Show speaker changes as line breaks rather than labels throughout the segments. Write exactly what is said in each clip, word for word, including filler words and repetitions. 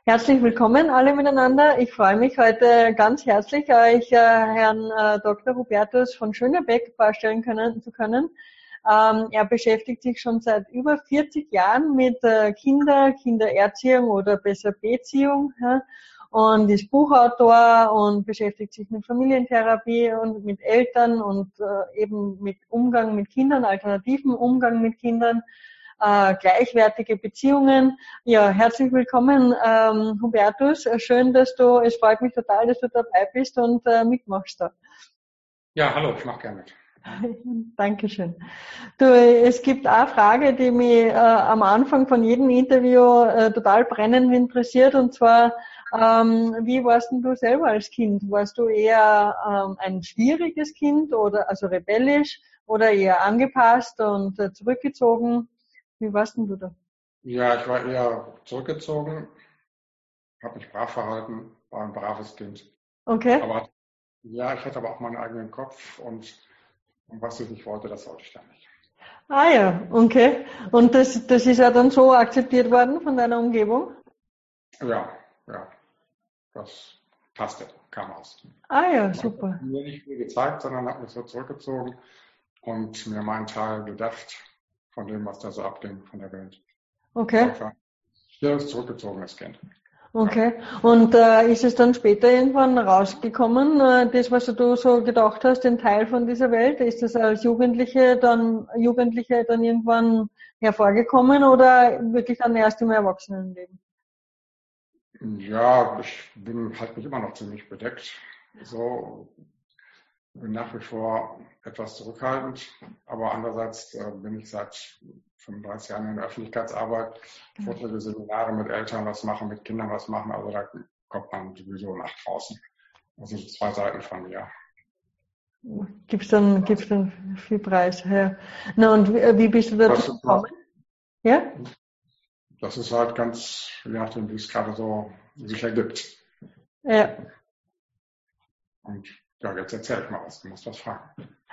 Herzlich willkommen alle miteinander. Ich freue mich heute ganz herzlich, euch äh, Herrn äh, Doktor Hubertus von Schönebeck vorstellen können, zu können. Ähm, er beschäftigt sich schon seit über vierzig Jahren mit äh, Kinder, Kindererziehung oder besser Beziehung, ja, und ist Buchautor und beschäftigt sich mit Familientherapie und mit Eltern und äh, eben mit Umgang mit Kindern, alternativen Umgang mit Kindern. Äh, gleichwertige Beziehungen. Ja, herzlich willkommen, ähm, Hubertus. Schön, dass du, es freut mich total, dass du dabei bist und äh, mitmachst da.
Ja, hallo, ich mache gerne mit.
Dankeschön. Du, es gibt eine Frage, die mich äh, am Anfang von jedem Interview äh, total brennend interessiert, und zwar, ähm, wie warst denn du selber als Kind? Warst du eher ähm, ein schwieriges Kind oder also rebellisch oder eher angepasst und äh, zurückgezogen? Wie warst denn du da?
Ja, ich war eher zurückgezogen, habe mich brav verhalten, war ein braves Kind.
Okay.
Aber ja, ich hatte aber auch meinen eigenen Kopf und, und was ich nicht wollte, das wollte ich dann nicht.
Ah ja, okay. Und das, das ist ja dann so akzeptiert worden von deiner Umgebung?
Ja, ja, das passte, kam aus.
Ah ja,
Man hat
super.
mir nicht viel gezeigt, sondern hat mich so zurückgezogen und mir meinen Teil gedacht von dem, was da so abging von der Welt.
Okay.
Ich war ein stilles, zurückgezogenes Kind.
Okay. Und äh, ist es dann später irgendwann rausgekommen, äh, das, was du so gedacht hast, den Teil von dieser Welt? Ist das als Jugendliche dann, Jugendliche dann irgendwann hervorgekommen oder wirklich dann erst im Erwachsenenleben?
Ja, ich bin halt mich immer noch ziemlich bedeckt. So, bin nach wie vor etwas zurückhaltend, aber andererseits äh, bin ich seit fünfunddreißig Jahren in der Öffentlichkeitsarbeit, Vorträge, Seminare mit Eltern was machen, mit Kindern was machen, also da kommt man sowieso nach draußen. Das sind zwei Seiten von mir.
Gibt's dann, gibt's dann viel Preis? Ja. Na, und wie, wie bist du dazu
Das,
gekommen? Ja?
das ist halt ganz, je nachdem, wie es gerade so sich ergibt.
Ja.
Und ja, jetzt erzähle ich mal was, du musst was fragen.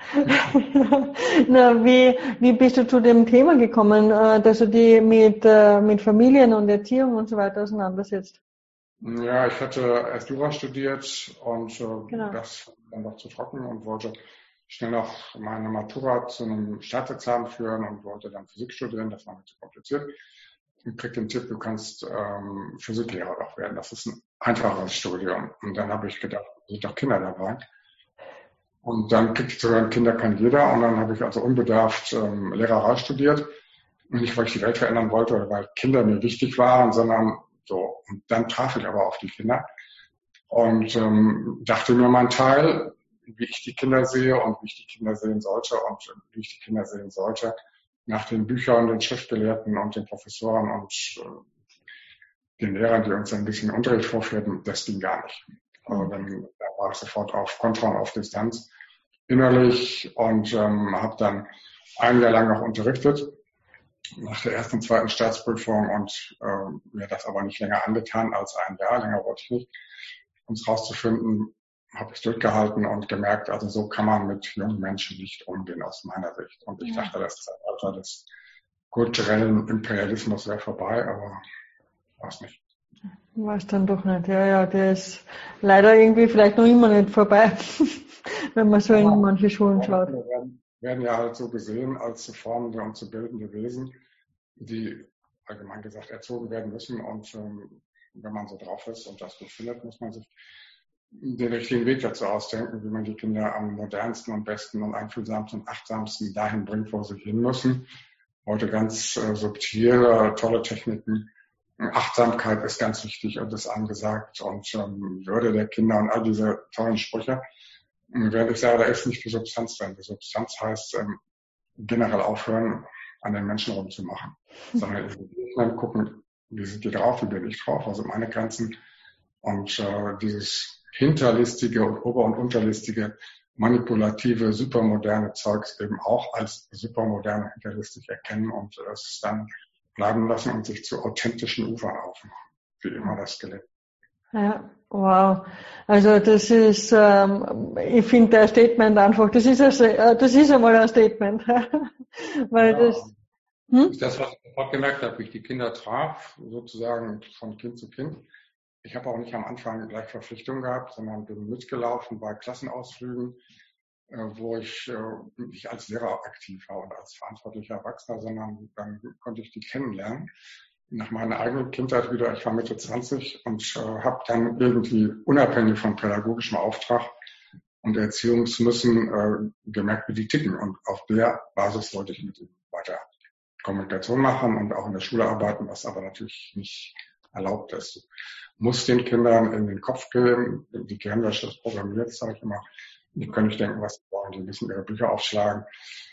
Na, wie, wie bist du zu dem Thema gekommen, äh, dass du dich mit, äh, mit Familien und Erziehung und so weiter auseinandersetzt?
Ja, ich hatte erst Jura studiert und äh,
Genau.
das dann noch zu trocken und wollte schnell noch meine Matura zu einem Staatsexamen führen und wollte dann Physik studieren, das war mir zu kompliziert. Und krieg den Tipp, du kannst ähm, Physiklehrer doch werden, das ist ein einfacheres Studium. Und dann habe ich gedacht, da sind doch Kinder dabei. Und dann kriegte ich zu hören, Kinder kann jeder. Und dann habe ich also unbedarft ähm, Lehrerei studiert. Nicht, weil ich die Welt verändern wollte oder weil Kinder mir wichtig waren, sondern so. Und dann traf ich aber auf die Kinder und ähm, dachte mir meinen Teil, wie ich die Kinder sehe und wie ich die Kinder sehen sollte und wie ich die Kinder sehen sollte, nach den Büchern, den Schriftgelehrten und den Professoren und äh, den Lehrern, die uns ein bisschen Unterricht vorführten, das ging gar nicht. Also dann da war ich sofort auf Kontra und auf Distanz innerlich und ähm, habe dann ein Jahr lang noch unterrichtet nach der ersten und zweiten Staatsprüfung und äh, mir das aber nicht länger angetan als ein Jahr, länger wollte ich nicht. Um es rauszufinden, habe ich durchgehalten und gemerkt, also so kann man mit jungen Menschen nicht umgehen aus meiner Sicht. Und ich dachte, das Zeitalter des kulturellen Imperialismus wäre vorbei, aber war es nicht.
War es dann doch nicht. Ja, ja, der ist leider irgendwie vielleicht noch immer nicht vorbei, wenn man so
Ja,
in manche Schulen schaut.
wir werden, werden ja halt so gesehen als zu formende und zu bildende Wesen, die allgemein gesagt erzogen werden müssen. Und ähm, wenn man so drauf ist und das gut findet, muss man sich den richtigen Weg dazu ausdenken, wie man die Kinder am modernsten und besten und einfühlsamsten und achtsamsten dahin bringt, wo sie hin müssen. Heute ganz äh, subtile, tolle Techniken. Achtsamkeit ist ganz wichtig und ist angesagt und ähm, Würde der Kinder und all diese tollen Sprüche. Und während ich sage, da ist nicht die Substanz drin. Die Substanz heißt ähm, generell aufhören, an den Menschen rumzumachen, sondern eben gucken, wie sind die drauf, wie bin ich drauf, also meine Grenzen und äh, dieses hinterlistige und ober- und unterlistige, manipulative, supermoderne Zeugs eben auch als supermoderne hinterlistig erkennen und es dann bleiben lassen und sich zu authentischen Ufern aufmachen, wie immer das gelingt.
Ja, wow. Also das ist, ähm, ich finde der Statement einfach, das ist ein, das ist einmal ein Statement, weil
Ja,
das. Hm?
ist das, was ich sofort gemerkt habe, wie ich die Kinder traf, sozusagen von Kind zu Kind. Ich habe auch nicht am Anfang gleich Verpflichtungen gehabt, sondern bin mitgelaufen bei Klassenausflügen, äh, wo ich äh, nicht als Lehrer aktiv war und als verantwortlicher Erwachsener, sondern dann konnte ich die kennenlernen. Nach meiner eigenen Kindheit wieder, ich war Mitte zwanzig und äh, habe dann irgendwie unabhängig vom pädagogischen Auftrag und Erziehungsmüssen äh, gemerkt, wie die ticken. Und auf der Basis wollte ich mit ihnen weiter Kommunikation machen und auch in der Schule arbeiten, was aber natürlich nicht erlaubt ist. Du musst den Kindern in den Kopf gehen, die Gehirnwäsche ist programmiert, sage ich immer. Die können nicht denken, was sie wollen, die müssen ihre Bücher aufschlagen.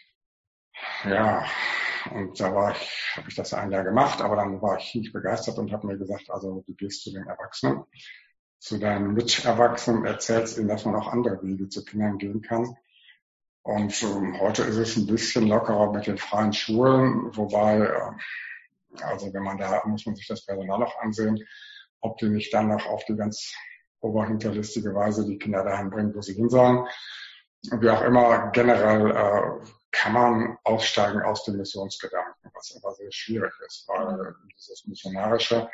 Ja, und da war ich, habe ich das ein Jahr gemacht, aber dann war ich nicht begeistert und habe mir gesagt, also du gehst zu den Erwachsenen, zu deinen Miterwachsenen, erzählst ihnen, dass man auch andere Wege zu Kindern gehen kann. Und ähm, heute ist es ein bisschen lockerer mit den freien Schulen, wobei, äh, also wenn man da, muss man sich das Personal auch ansehen, ob die nicht dann noch auf die ganz oberhinterlistige Weise die Kinder dahin bringen, wo sie hin sollen. Wie auch immer, generell äh, kann man aussteigen aus dem Missionsgedanken, was aber sehr schwierig ist, weil dieses Missionarische,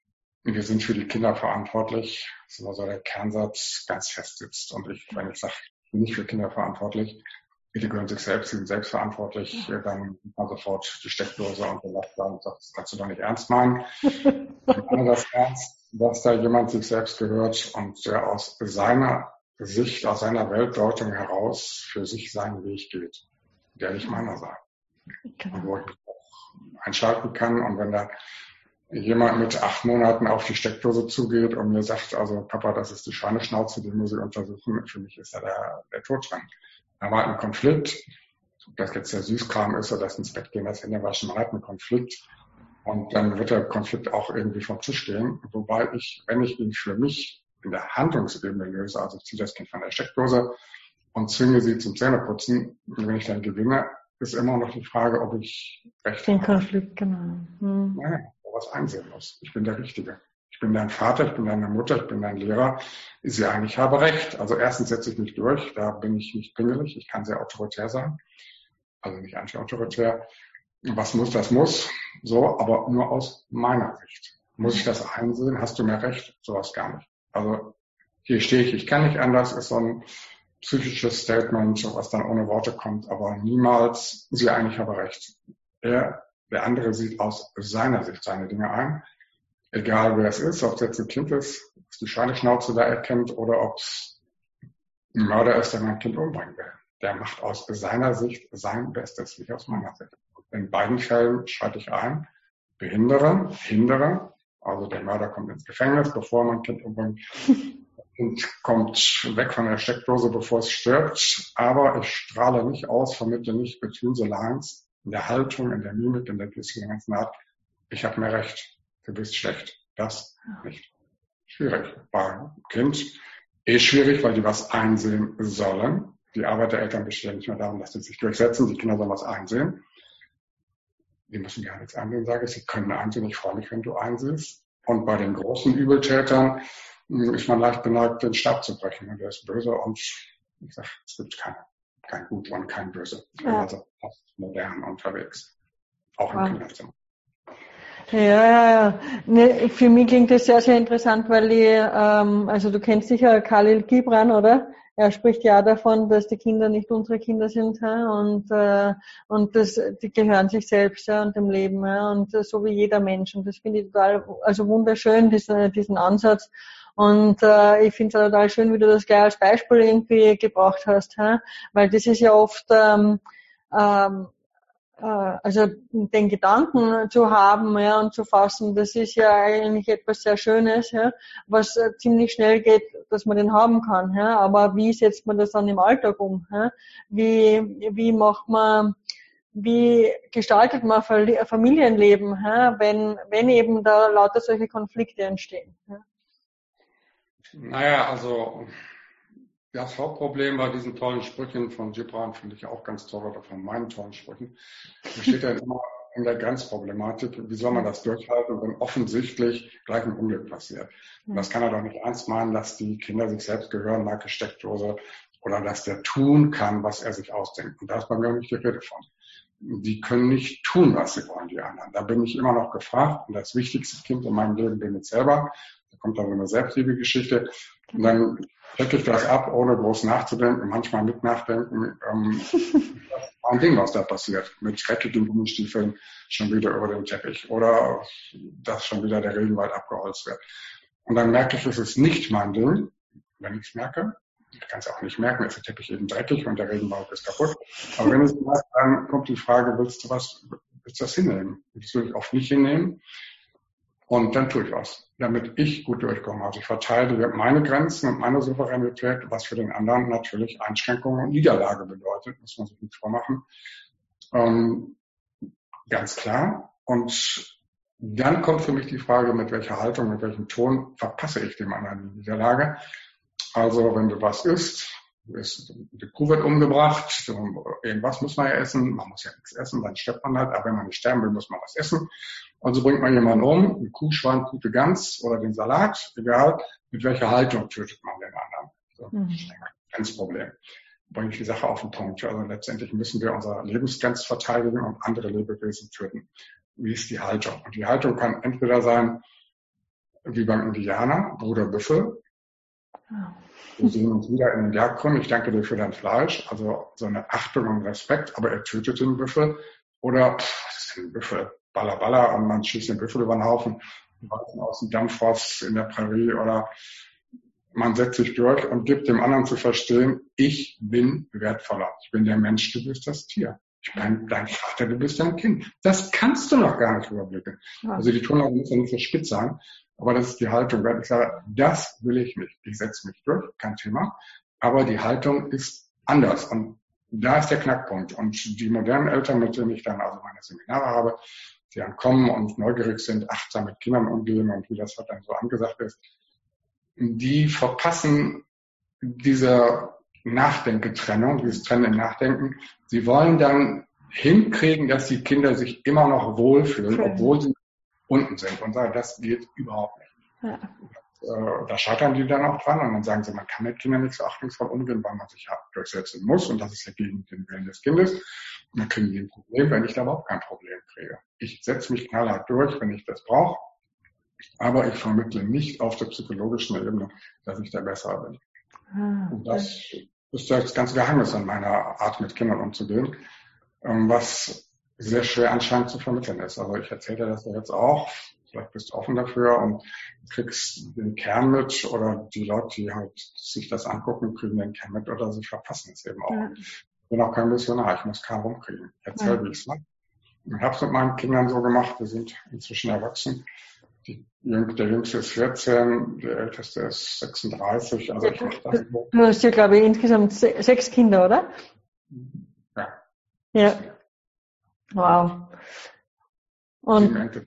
wir sind für die Kinder verantwortlich, das ist immer so der Kernsatz, ganz fest sitzt. Und ich, wenn ich sage, ich bin nicht für Kinder verantwortlich, die gehören sich selbst, sie sind selbstverantwortlich, dann nimmt man sofort die Steckdose und der Laster und sagt, das kannst du doch nicht ernst meinen. Ich meine das ernst, dass da jemand sich selbst gehört und der aus seiner Sicht, aus seiner Weltdeutung heraus für sich seinen Weg geht, der nicht meiner sein. Genau. Und wo ich mich auch einschalten kann. Und wenn da jemand mit acht Monaten auf die Steckdose zugeht und mir sagt, also Papa, das ist die Schweineschnauze, die muss ich untersuchen, für mich ist da der, der Tod dran. Da war ein Konflikt, ob das jetzt der Süßkram ist oder das ins Bett gehen, das Händewaschen, man hat einen Konflikt. Und dann wird der Konflikt auch irgendwie vom Tisch gehen. Wobei ich, wenn ich ihn für mich in der Handlungsebene löse, also ich ziehe das Kind von der Steckdose und zwinge sie zum Zähneputzen, und wenn ich dann gewinne, ist immer noch die Frage, ob ich recht
habe. Den Konflikt, genau. Hm.
Naja, wo was einsehen muss. Ich bin der Richtige. Ich bin dein Vater, ich bin deine Mutter, ich bin dein Lehrer. Ist ja eigentlich, ich habe recht. Also erstens setze ich mich durch, da bin ich nicht pingelig, ich kann sehr autoritär sein. Also nicht anti-autoritär. Was muss, das muss. So, aber nur aus meiner Sicht. Muss ich das einsehen? Hast du mir recht? Sowas gar nicht. Also hier stehe ich, ich kann nicht anders, ist so ein psychisches Statement, was dann ohne Worte kommt, aber niemals, sie eigentlich habe recht. Er, der andere sieht aus seiner Sicht seine Dinge ein. Egal wer es ist, ob es jetzt ein Kind ist, was die Schweineschnauze da erkennt oder ob es ein Mörder ist, der mein Kind umbringen will. Der macht aus seiner Sicht sein Bestes, nicht aus meiner Sicht. In beiden Fällen schalte ich ein, behindere, hindere, also der Mörder kommt ins Gefängnis, bevor mein Kind umbringt. Das Kind kommt weg von der Steckdose, bevor es stirbt, aber ich strahle nicht aus, vermittle nicht between the lines, in der Haltung, in der Mimik, in der Gestik, in der ganzen Art. Ich habe mir recht, du bist schlecht, das nicht. Schwierig. Bei Kind eh schwierig, weil die was einsehen sollen. Die Arbeit der Eltern besteht nicht mehr darum, dass sie sich durchsetzen, die Kinder sollen was einsehen. Die müssen gar nichts einsehen, sage ich. Sie können einsehen, ich freue mich, wenn du einsiehst. Und bei den großen Übeltätern ist man leicht beneigt, den Stab zu brechen. Und der ist böse und ich sage, es gibt keine, kein Gut und kein Böse. Ich bin ja. also modern unterwegs. Auch im ja. Kinderzimmer.
Ja, ja, ja. Ne, für mich klingt das sehr, sehr interessant, weil ich, ähm, also du kennst sicher Khalil Gibran, oder? Er spricht ja davon, dass die Kinder nicht unsere Kinder sind, ja, und äh, und das, die gehören sich selbst, ja, und dem Leben, ja, und äh, so wie jeder Mensch. Und das finde ich total, also wunderschön, diesen, diesen Ansatz. Und äh, ich finde es total schön, wie du das gleich als Beispiel irgendwie gebracht hast, ja, weil das ist ja oft ähm, ähm, also den Gedanken zu haben, ja, und zu fassen, das ist ja eigentlich etwas sehr Schönes, ja, was äh, ziemlich schnell geht, dass man den haben kann, ja, aber wie setzt man das dann im Alltag um, ja? Wie wie macht man, wie gestaltet man Familienleben, ja, wenn wenn eben da lauter solche Konflikte entstehen, ja?
Naja, also das Hauptproblem bei diesen tollen Sprüchen von Gibran finde ich auch ganz toll, oder von meinen tollen Sprüchen, besteht ja immer in der Grenzproblematik. Wie soll man das durchhalten, wenn offensichtlich gleich ein Unglück passiert? Und das kann er doch nicht ernst meinen, dass die Kinder sich selbst gehören, Marke Steckdose, oder dass der tun kann, was er sich ausdenkt. Und da ist bei mir auch nicht die Rede von. Die können nicht tun, was sie wollen, die anderen. Da bin ich immer noch gefragt. Und das wichtigste Kind in meinem Leben bin ich selber. Da kommt dann so eine Selbstliebe-Geschichte. Und dann checke ich das ab, ohne groß nachzudenken, manchmal mit nachdenken. Ähm, das ist ein Ding, was da passiert. Mit schrecklichen Gummistiefeln schon wieder über den Teppich. Oder dass schon wieder der Regenwald abgeholzt wird. Und dann merke ich, es ist nicht mein Ding, wenn ich es merke. Ich kann es auch nicht merken, ist der Teppich eben dreckig und der Regenwald ist kaputt. Aber wenn ich es merke, dann kommt die Frage, willst du was, willst du das hinnehmen? Das will ich oft nicht hinnehmen. Und dann tue ich was, damit ich gut durchkomme. Also ich verteidige meine Grenzen und meine Souveränität, was für den anderen natürlich Einschränkungen und Niederlage bedeutet, muss man sich nicht vormachen. Ähm, ganz klar. Und dann kommt für mich die Frage, mit welcher Haltung, mit welchem Ton verpasse ich dem anderen die Niederlage. Also wenn du was isst, die Kuh wird umgebracht, irgendwas muss man ja essen, man muss ja nichts essen, dann stirbt man halt, aber wenn man nicht sterben will, muss man was essen. Und so bringt man jemanden um, ein Kuh, Schwein, gute Gans oder den Salat, egal, mit welcher Haltung tötet man den anderen. So, mhm. Ganz Problem. Bringe ich die Sache auf den Punkt. Also letztendlich müssen wir unsere Lebensgrenze verteidigen und andere Lebewesen töten. Wie ist die Haltung? Und die Haltung kann entweder sein, wie beim Indianer, Bruder Büffel. Wir sehen uns wieder in den Jagdgrund. Ich danke dir für dein Fleisch. Also so eine Achtung und Respekt. Aber er tötet den Büffel. Oder, pff, was ist denn ein Büffel? Baller, baller. Und man schießt den Büffel über den Haufen. Die Weizen aus dem Dampfrost in der Prärie. Oder man setzt sich durch und gibt dem anderen zu verstehen, ich bin wertvoller. Ich bin der Mensch, du bist das Tier. Ich bin dein Vater, du bist dein Kind. Das kannst du noch gar nicht überblicken. Ja. Also die Tonlage muss ja nicht so spitz sein. Aber das ist die Haltung. Wenn ich sage, das will ich nicht. Ich setze mich durch, kein Thema. Aber die Haltung ist anders. Und da ist der Knackpunkt. Und die modernen Eltern, mit denen ich dann also meine Seminare habe, die dann kommen und neugierig sind, achtsam mit Kindern umgehen und wie das halt dann so angesagt ist, die verpassen diese Nachdenketrennung, dieses Trennen im Nachdenken. Sie wollen dann hinkriegen, dass die Kinder sich immer noch wohlfühlen, okay. obwohl sie unten sind und sagen, das geht überhaupt nicht. Ja. Und, äh, da scheitern die dann auch dran und dann sagen sie, man kann mit Kindern nicht so achtungsvoll umgehen, weil man sich ja durchsetzen muss und das ist ja gegen den Willen des Kindes. Und dann kriegen die ein Problem, wenn ich da überhaupt kein Problem kriege. Ich setze mich knallhart durch, wenn ich das brauche, aber ich vermittle nicht auf der psychologischen Ebene, dass ich da besser bin. Ah, und das ist ja das ganze Geheimnis an meiner Art, mit Kindern umzugehen, was sehr schwer anscheinend zu vermitteln ist. Also ich erzähle dir das ja jetzt auch, vielleicht bist du offen dafür und kriegst den Kern mit oder die Leute, die halt sich das angucken, kriegen den Kern mit oder sie verpassen es eben auch. Ja. Ich bin auch kein Missionar, ich muss keinen rumkriegen. Ich erzähle, ja. wie ich es mache. Ich habe es mit meinen Kindern so gemacht, wir sind inzwischen erwachsen. Die, der Jüngste ist vierzehn, der Älteste ist sechsunddreißig. Also ich mache das so.
Du hast ja, glaube ich, insgesamt sechs Kinder, oder?
Ja.
Ja. Wow. Und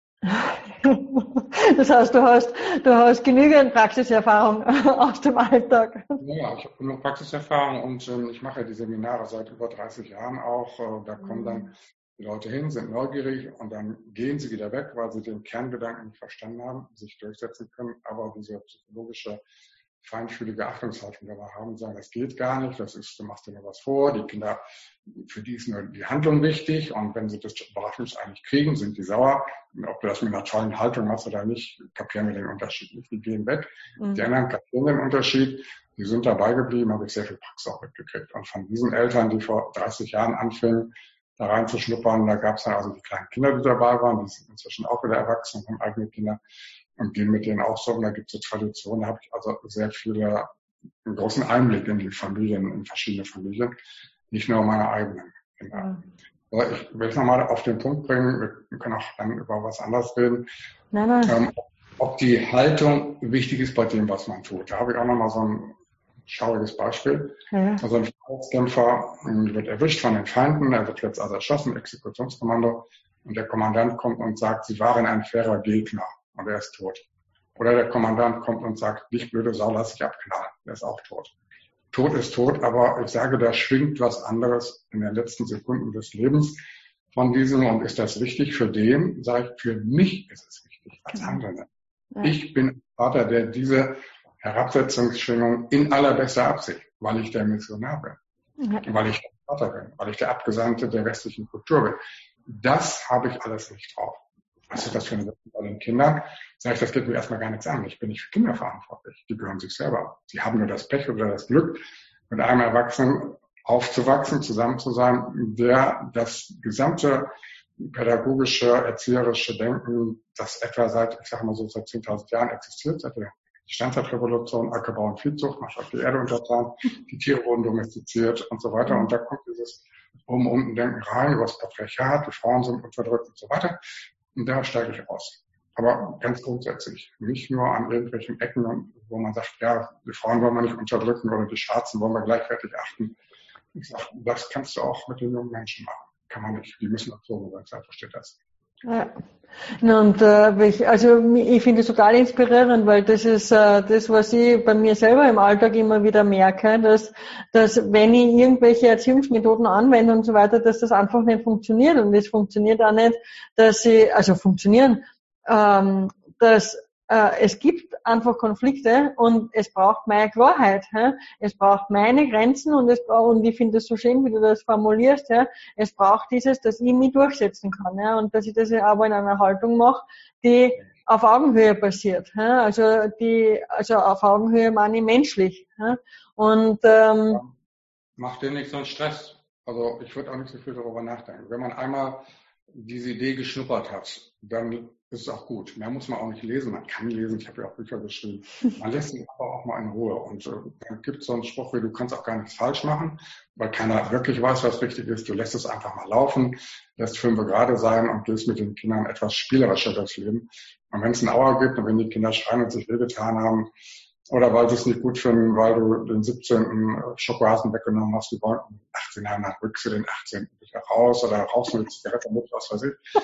das heißt, du hast, du hast genügend Praxiserfahrung aus dem Alltag.
Ja, ich habe genug Praxiserfahrung und ähm, ich mache ja die Seminare seit über dreißig Jahren auch. Äh, da kommen dann die Leute hin, sind neugierig und dann gehen sie wieder weg, weil sie den Kerngedanken nicht verstanden haben, sich durchsetzen können, aber diese psychologische, feinfühlige Achtungshaltung dabei haben und sagen, das geht gar nicht, das ist, du machst dir nur was vor, die Kinder, für die ist nur die Handlung wichtig und wenn sie das Überraschungs eigentlich kriegen, sind die sauer. Ob du das mit einer tollen Haltung machst oder nicht, kapieren wir den Unterschied nicht, die gehen weg. Mhm. Die anderen kapieren den Unterschied, die sind dabei geblieben, habe ich sehr viel Praxis auch mitgekriegt. Und von diesen Eltern, die vor dreißig Jahren anfingen, da reinzuschnuppern, da gab es dann also die kleinen Kinder, die dabei waren, die sind inzwischen auch wieder erwachsen, haben eigene Kinder und gehen mit denen auch so. Und da gibt es so Traditionen, da habe ich also sehr viele, einen großen Einblick in die Familien, in verschiedene Familien, nicht nur meine eigenen Kinder. Mhm. Aber ich will es nochmal auf den Punkt bringen, wir können auch dann über was anderes reden, nein, nein. Ähm, ob die Haltung wichtig ist bei dem, was man tut. Da habe ich auch nochmal so ein schauriges Beispiel. Ja. Also ein Freiheitskämpfer wird erwischt von den Feinden, er wird jetzt also erschossen, Exekutionskommando, und der Kommandant kommt und sagt, Sie waren ein fairer Gegner und er ist tot. Oder der Kommandant kommt und sagt, dich blöde Sau, lass dich abknallen, der ist auch tot. Tod ist tot, aber ich sage, da schwingt was anderes in den letzten Sekunden des Lebens von diesem und ist das wichtig für den, sage ich, für mich ist es wichtig als Handelnder. Ja. Ich bin Vater, der diese Herabsetzungsschwingung in allerbester Absicht, weil ich der Missionar bin, ja. weil ich der Vater bin, weil ich der Abgesandte der westlichen Kultur bin. Das habe ich alles nicht drauf. Was ist das für eine Sache bei den Kindern? Sag ich, das geht mir erstmal gar nichts an. Ich bin nicht für Kinder verantwortlich. Die gehören sich selber. Die haben nur das Pech oder das Glück, mit einem Erwachsenen aufzuwachsen, zusammen zu sein, der das gesamte pädagogische, erzieherische Denken, das etwa seit, ich sage mal so, seit zehntausend Jahren existiert, seit der Steinzeitrevolution, Ackerbau und Viehzucht, man schafft die Erde untertan, die Tiere wurden domestiziert und so weiter. Und da kommt dieses Oben-Unten-Denken rein, über das Patriarchat, die Frauen sind unterdrückt und so weiter. Und da steige ich aus. Aber ganz grundsätzlich, nicht nur an irgendwelchen Ecken, wo man sagt, ja, die Frauen wollen wir nicht unterdrücken oder die Schwarzen wollen wir gleichwertig achten. Ich sage, das kannst du auch mit den jungen Menschen machen. Kann man nicht. Die müssen erzogen sein, Zeit versteht das.
Ja. Und äh, ich, also ich finde es total inspirierend, weil das ist äh, das, was ich bei mir selber im Alltag immer wieder merke, dass, dass wenn ich irgendwelche Erziehungsmethoden anwende und so weiter, dass das einfach nicht funktioniert. Und es funktioniert auch nicht, dass sie, also funktionieren, ähm, dass äh, es gibt einfach Konflikte und es braucht meine Klarheit. Hä? Es braucht meine Grenzen und es braucht, und ich finde es so schön, wie du das formulierst, ja? Es braucht dieses, dass ich mich durchsetzen kann, ja? Und dass ich das aber in einer Haltung mache, die auf Augenhöhe passiert. Ja? Also die, also auf Augenhöhe meine ich menschlich. Ja? Und ähm,
ja, macht dir nicht so einen Stress. Also ich würde auch nicht so viel darüber nachdenken. Wenn man einmal diese Idee geschnuppert hat, dann ist es auch gut. Mehr muss man auch nicht lesen. Man kann lesen. Ich habe ja auch Bücher geschrieben. Man lässt ihn aber auch mal in Ruhe. Und äh, dann gibt es so einen Spruch wie, du kannst auch gar nichts falsch machen, weil keiner wirklich weiß, was richtig ist. Du lässt es einfach mal laufen, lässt fünf gerade sein und gehst mit den Kindern etwas spielerischer durchs Leben. Und wenn es einen Auer gibt und wenn die Kinder schreien und sich wehgetan haben, oder weil sie es nicht gut finden, weil du den siebzehnten Schokohasen weggenommen hast, die wollen achtzehn Jahren, dann rückst du den achtzehnten wieder raus oder rauchst du eine Zigarette mit, was weiß ich.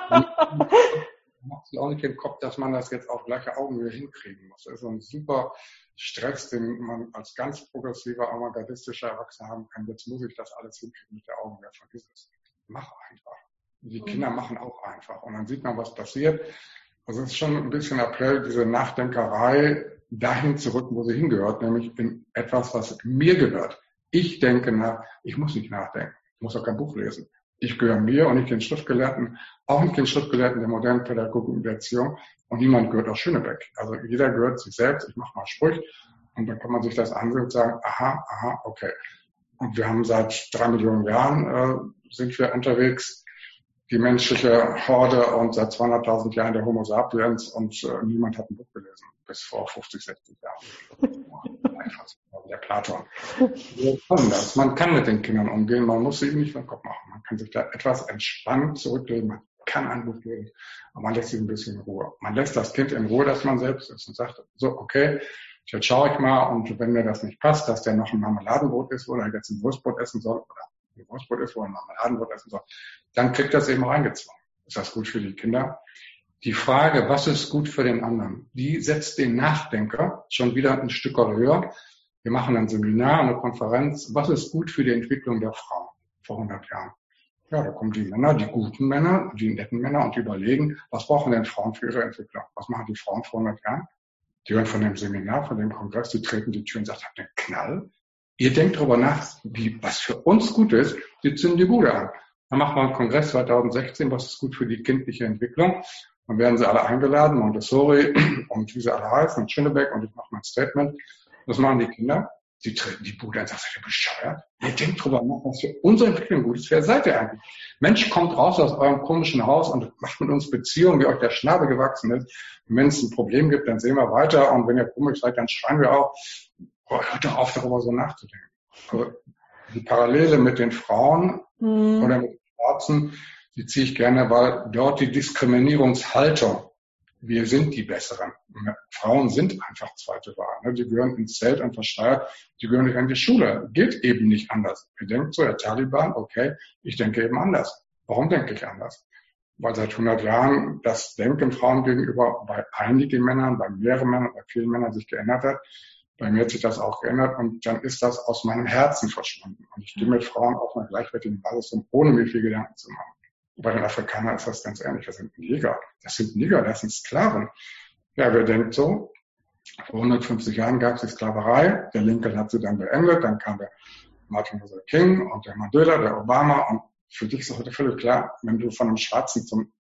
Macht sich auch nicht im Kopf, dass man das jetzt auf gleiche Augenhöhe hinkriegen muss. Das ist so ein super Stress, den man als ganz progressiver, avantgardistischer Erwachsener haben kann. Jetzt muss ich das alles hinkriegen mit der Augenhöhe. Vergiss es. Mach einfach. Die Kinder machen auch einfach. Und dann sieht man, was passiert. Also es ist schon ein bisschen Appell, diese Nachdenkerei dahin zurück, wo sie hingehört, nämlich in etwas, was mir gehört. Ich denke nach, ich muss nicht nachdenken. Ich muss auch kein Buch lesen. Ich gehöre mir und nicht den Schriftgelehrten, auch nicht den Schriftgelehrten der modernen Pädagogik und Erziehung. Und niemand gehört auch Schönebeck. Also jeder gehört sich selbst. Ich mache mal Sprüche und dann kann man sich das ansehen und sagen, aha, aha, okay. Und wir haben seit drei Millionen Jahren äh, sind wir unterwegs, die menschliche Horde, und seit zweihunderttausend Jahren der Homo sapiens, und äh, niemand hat ein Buch gelesen, bis vor fünfzig, sechzig Jahren. Einfach der Platon. Wir können das. Man kann mit den Kindern umgehen, man muss sie nicht vom Kopf machen. Man kann sich da etwas entspannt zurücklegen, man kann ein Buch lesen, aber man lässt sie ein bisschen in Ruhe. Man lässt das Kind in Ruhe, dass man selbst ist und sagt, so, okay, jetzt schaue ich mal, und wenn mir das nicht passt, dass der noch ein Marmeladenbrot ist oder jetzt ein Wurstbrot essen soll, oder ein Wurstbrot ist, wo ein Marmeladenbrot essen soll, dann kriegt das eben reingezwungen. Ist das gut für die Kinder? Die Frage, was ist gut für den anderen, die setzt den Nachdenker schon wieder ein Stück höher. Wir machen ein Seminar, eine Konferenz. Was ist gut für die Entwicklung der Frau vor hundert Jahren? Ja, da kommen die Männer, die guten Männer, die netten Männer, und die überlegen, was brauchen denn Frauen für ihre Entwicklung? Was machen die Frauen vor hundert Jahren? Die hören von dem Seminar, von dem Kongress, die treten die Tür und sagen, habt ihr einen Knall? Ihr denkt darüber nach, wie, was für uns gut ist, die zünden die Bude an. Dann machen wir einen Kongress zwanzig sechzehn, was ist gut für die kindliche Entwicklung. Dann werden sie alle eingeladen, Montessori und wie sie alle heißen, und Schönebeck, und ich mache mein Statement. Das machen die Kinder. Sie treten die Bude an und sagen, seid ihr bescheuert? Ihr denkt drüber nach, was für unsere Entwicklung gut ist. Wer seid ihr eigentlich? Mensch, kommt raus aus eurem komischen Haus und macht mit uns Beziehungen, wie euch der Schnabel gewachsen ist. Und wenn es ein Problem gibt, dann sehen wir weiter. Und wenn ihr komisch seid, dann schreien wir auch. Oh, hört doch auf, darüber so nachzudenken. Also die Parallele mit den Frauen mhm. oder mit den Schwarzen, die ziehe ich gerne, weil dort die Diskriminierungshaltung, wir sind die Besseren. Frauen sind einfach zweite Wahl. Die gehören ins Zelt und versteuert, die gehören nicht an die Schule. Geht eben nicht anders. Ihr denkt so, der Taliban, okay, ich denke eben anders. Warum denke ich anders? Weil seit hundert Jahren das Denken Frauen gegenüber bei einigen Männern, bei mehreren Männern, bei vielen Männern sich geändert hat. Bei mir hat sich das auch geändert, und dann ist das aus meinem Herzen verschwunden. Und ich gehe mit Frauen auf einer gleichwertigen Basis um, ohne mir viel Gedanken zu machen. Bei den Afrikanern ist das ganz ähnlich. Das sind Neger. Das sind Neger, das sind Sklaven. Ja, wer denkt so? Vor hundertfünfzig Jahren gab es die Sklaverei. Der Lincoln hat sie dann beendet. Dann kam der Martin Luther King und der Mandela, der Obama. Und für dich ist heute völlig klar, wenn du von einem Schwarzen zum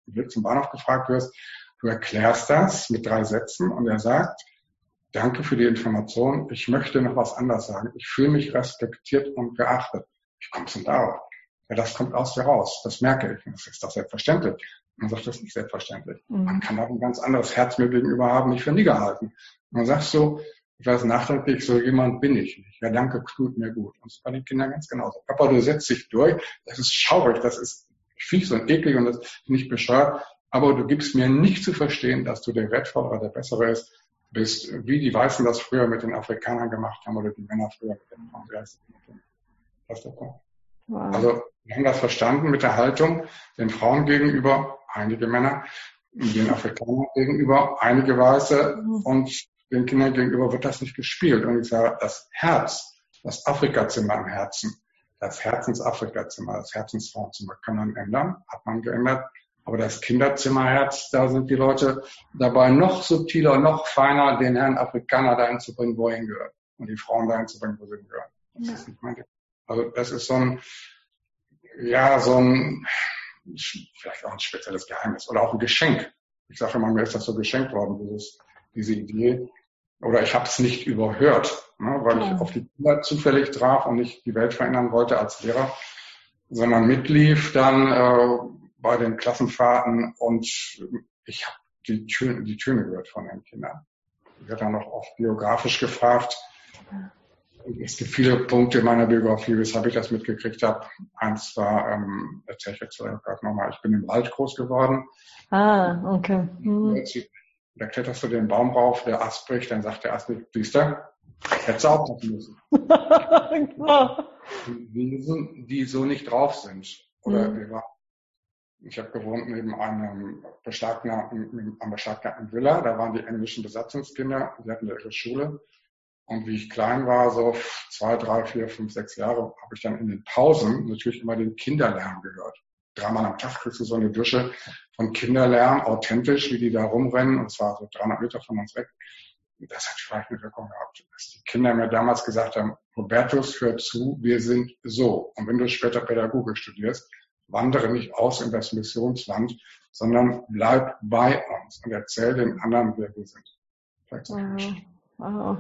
Weg zum Bahnhof gefragt wirst, du erklärst das mit drei Sätzen und er sagt, danke für die Information, ich möchte noch was anderes sagen. Ich fühle mich respektiert und geachtet. Wie kommst du denn darauf? Ja, das kommt aus dir raus, das merke ich. Das ist doch selbstverständlich. Man sagt, das ist nicht selbstverständlich. Mhm. Man kann auch ein ganz anderes Herz mir gegenüber haben, nicht für nie gehalten. Und man sagt so, ich weiß nachdenklich, so jemand bin ich nicht. Ja, danke, tut mir gut. Und das ist bei den Kindern ganz genauso. Papa, du setzt dich durch, das ist schaurig, das ist fies und eklig und das ist nicht bescheuert, aber du gibst mir nicht zu verstehen, dass du der Wertvolle oder der Bessere ist, bist, wie die Weißen das früher mit den Afrikanern gemacht haben oder die Männer früher mit den Frauen. Das ist der Punkt. Wow. Also wir haben das verstanden mit der Haltung den Frauen gegenüber, einige Männer, den Afrikanern gegenüber, einige Weiße mhm. und den Kindern gegenüber wird das nicht gespielt. Und ich sage, das Herz, das Afrikazimmer im Herzen, das Herzensafrikazimmer, das Herzensfrauenzimmer kann man ändern, hat man geändert. Aber das Kinderzimmerherz, da sind die Leute dabei noch subtiler, noch feiner, den Herrn Afrikaner dahin zu bringen, wo er hingehört. Und die Frauen dahin zu bringen, wo sie hingehören. Das ja. ist nicht mein Ding. Also das ist so ein, ja, so ein, vielleicht auch ein spezielles Geheimnis oder auch ein Geschenk. Ich sage immer, mir ist das so geschenkt worden, dieses, diese Idee. Oder ich habe es nicht überhört, ne, weil ja. ich auf die Kinder zufällig traf und nicht die Welt verändern wollte als Lehrer, sondern mitlief dann äh, bei den Klassenfahrten und ich habe die Töne, die Töne gehört von den Kindern. Ich werde dann noch oft biografisch gefragt. Es gibt viele Punkte in meiner Biografie, weshalb ich das mitgekriegt habe. Eins war, ähm, erzähle ich jetzt gerade nochmal, ich bin im Wald groß geworden.
Ah, okay. Mhm.
Da kletterst du den Baum rauf, der Ast bricht, dann sagt der Ast, siehst du, hättest du aufpassen müssen. Wesen, die so nicht drauf sind. Oder mhm. wir waren, ich habe gewohnt neben einem beschlagnahmten, am beschlagnahmten Villa, da waren die englischen Besatzungskinder, die hatten ihre Schule. Und wie ich klein war, so zwei, drei, vier, fünf, sechs Jahre, habe ich dann in den Pausen natürlich immer den Kinderlärm gehört. Dreimal am Tag kriegst du so eine Dusche von Kinderlärm, authentisch, wie die da rumrennen. Und zwar so dreihundert Meter von uns weg. Das hat vielleicht eine Wirkung gehabt. Dass die Kinder mir damals gesagt haben, Robertus, hör zu, wir sind so. Und wenn du später Pädagogik studierst, wandere nicht aus in das Missionsland, sondern bleib bei uns und erzähl den anderen, wer wir sind. Vielleicht so
wow. Wow.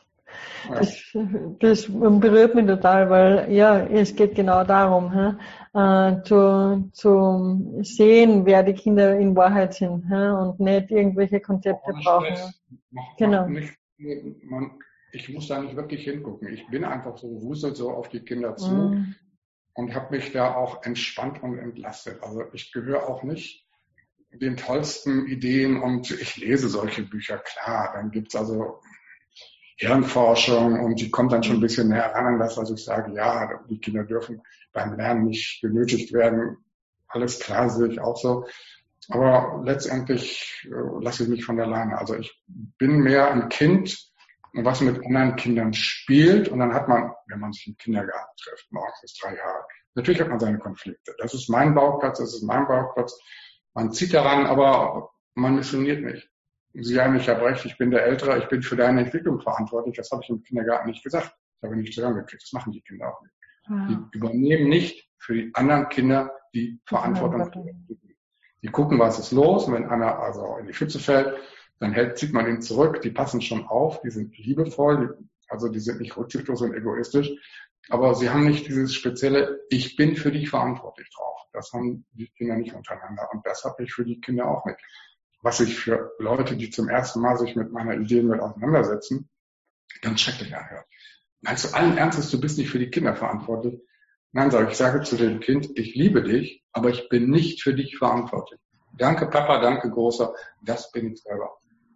Das, das berührt mich total, weil ja, es geht genau darum, äh, zu, zu sehen, wer die Kinder in Wahrheit sind, äh, und nicht irgendwelche Konzepte brauchen.
Mach, genau. Nicht, man, ich muss da nicht wirklich hingucken. Ich bin einfach so wuselt so auf die Kinder zu mm. und habe mich da auch entspannt und entlastet. Also ich gehöre auch nicht den tollsten Ideen und ich lese solche Bücher, klar. Dann gibt's also Hirnforschung und die kommt dann schon ein bisschen näher ran an das, was ich sage, ja, die Kinder dürfen beim Lernen nicht genötigt werden. Alles klar, sehe ich auch so. Aber letztendlich äh, lasse ich mich von der Leine. Also ich bin mehr ein Kind, was mit anderen Kindern spielt und dann hat man, wenn man sich im Kindergarten trifft, morgens bis drei Jahre, natürlich hat man seine Konflikte. Das ist mein Bauplatz, das ist mein Bauplatz. Man zieht daran, aber man missioniert nicht. Sie haben mich erreicht, ich bin der Ältere, ich bin für deine Entwicklung verantwortlich. Das habe ich im Kindergarten nicht gesagt. Das habe ich nicht zusammengekriegt. Das machen die Kinder auch nicht. Wow. Die übernehmen nicht für die anderen Kinder die Verantwortung. Die gucken, was ist los. Und wenn einer also in die Pfütze fällt, dann hält, zieht man ihn zurück. Die passen schon auf, die sind liebevoll, die, also die sind nicht rücksichtslos und egoistisch. Aber sie haben nicht dieses spezielle, ich bin für dich verantwortlich drauf. Das haben die Kinder nicht untereinander. Und das habe ich für die Kinder auch nicht. Was ich für Leute, die zum ersten Mal sich mit meiner Idee mit auseinandersetzen, ganz schrecklich anhört. Meinst du allen Ernstes, du bist nicht für die Kinder verantwortlich? Nein, sage ich, ich sage zu dem Kind, ich liebe dich, aber ich bin nicht für dich verantwortlich. Danke Papa, danke Großer, das bin ich selber.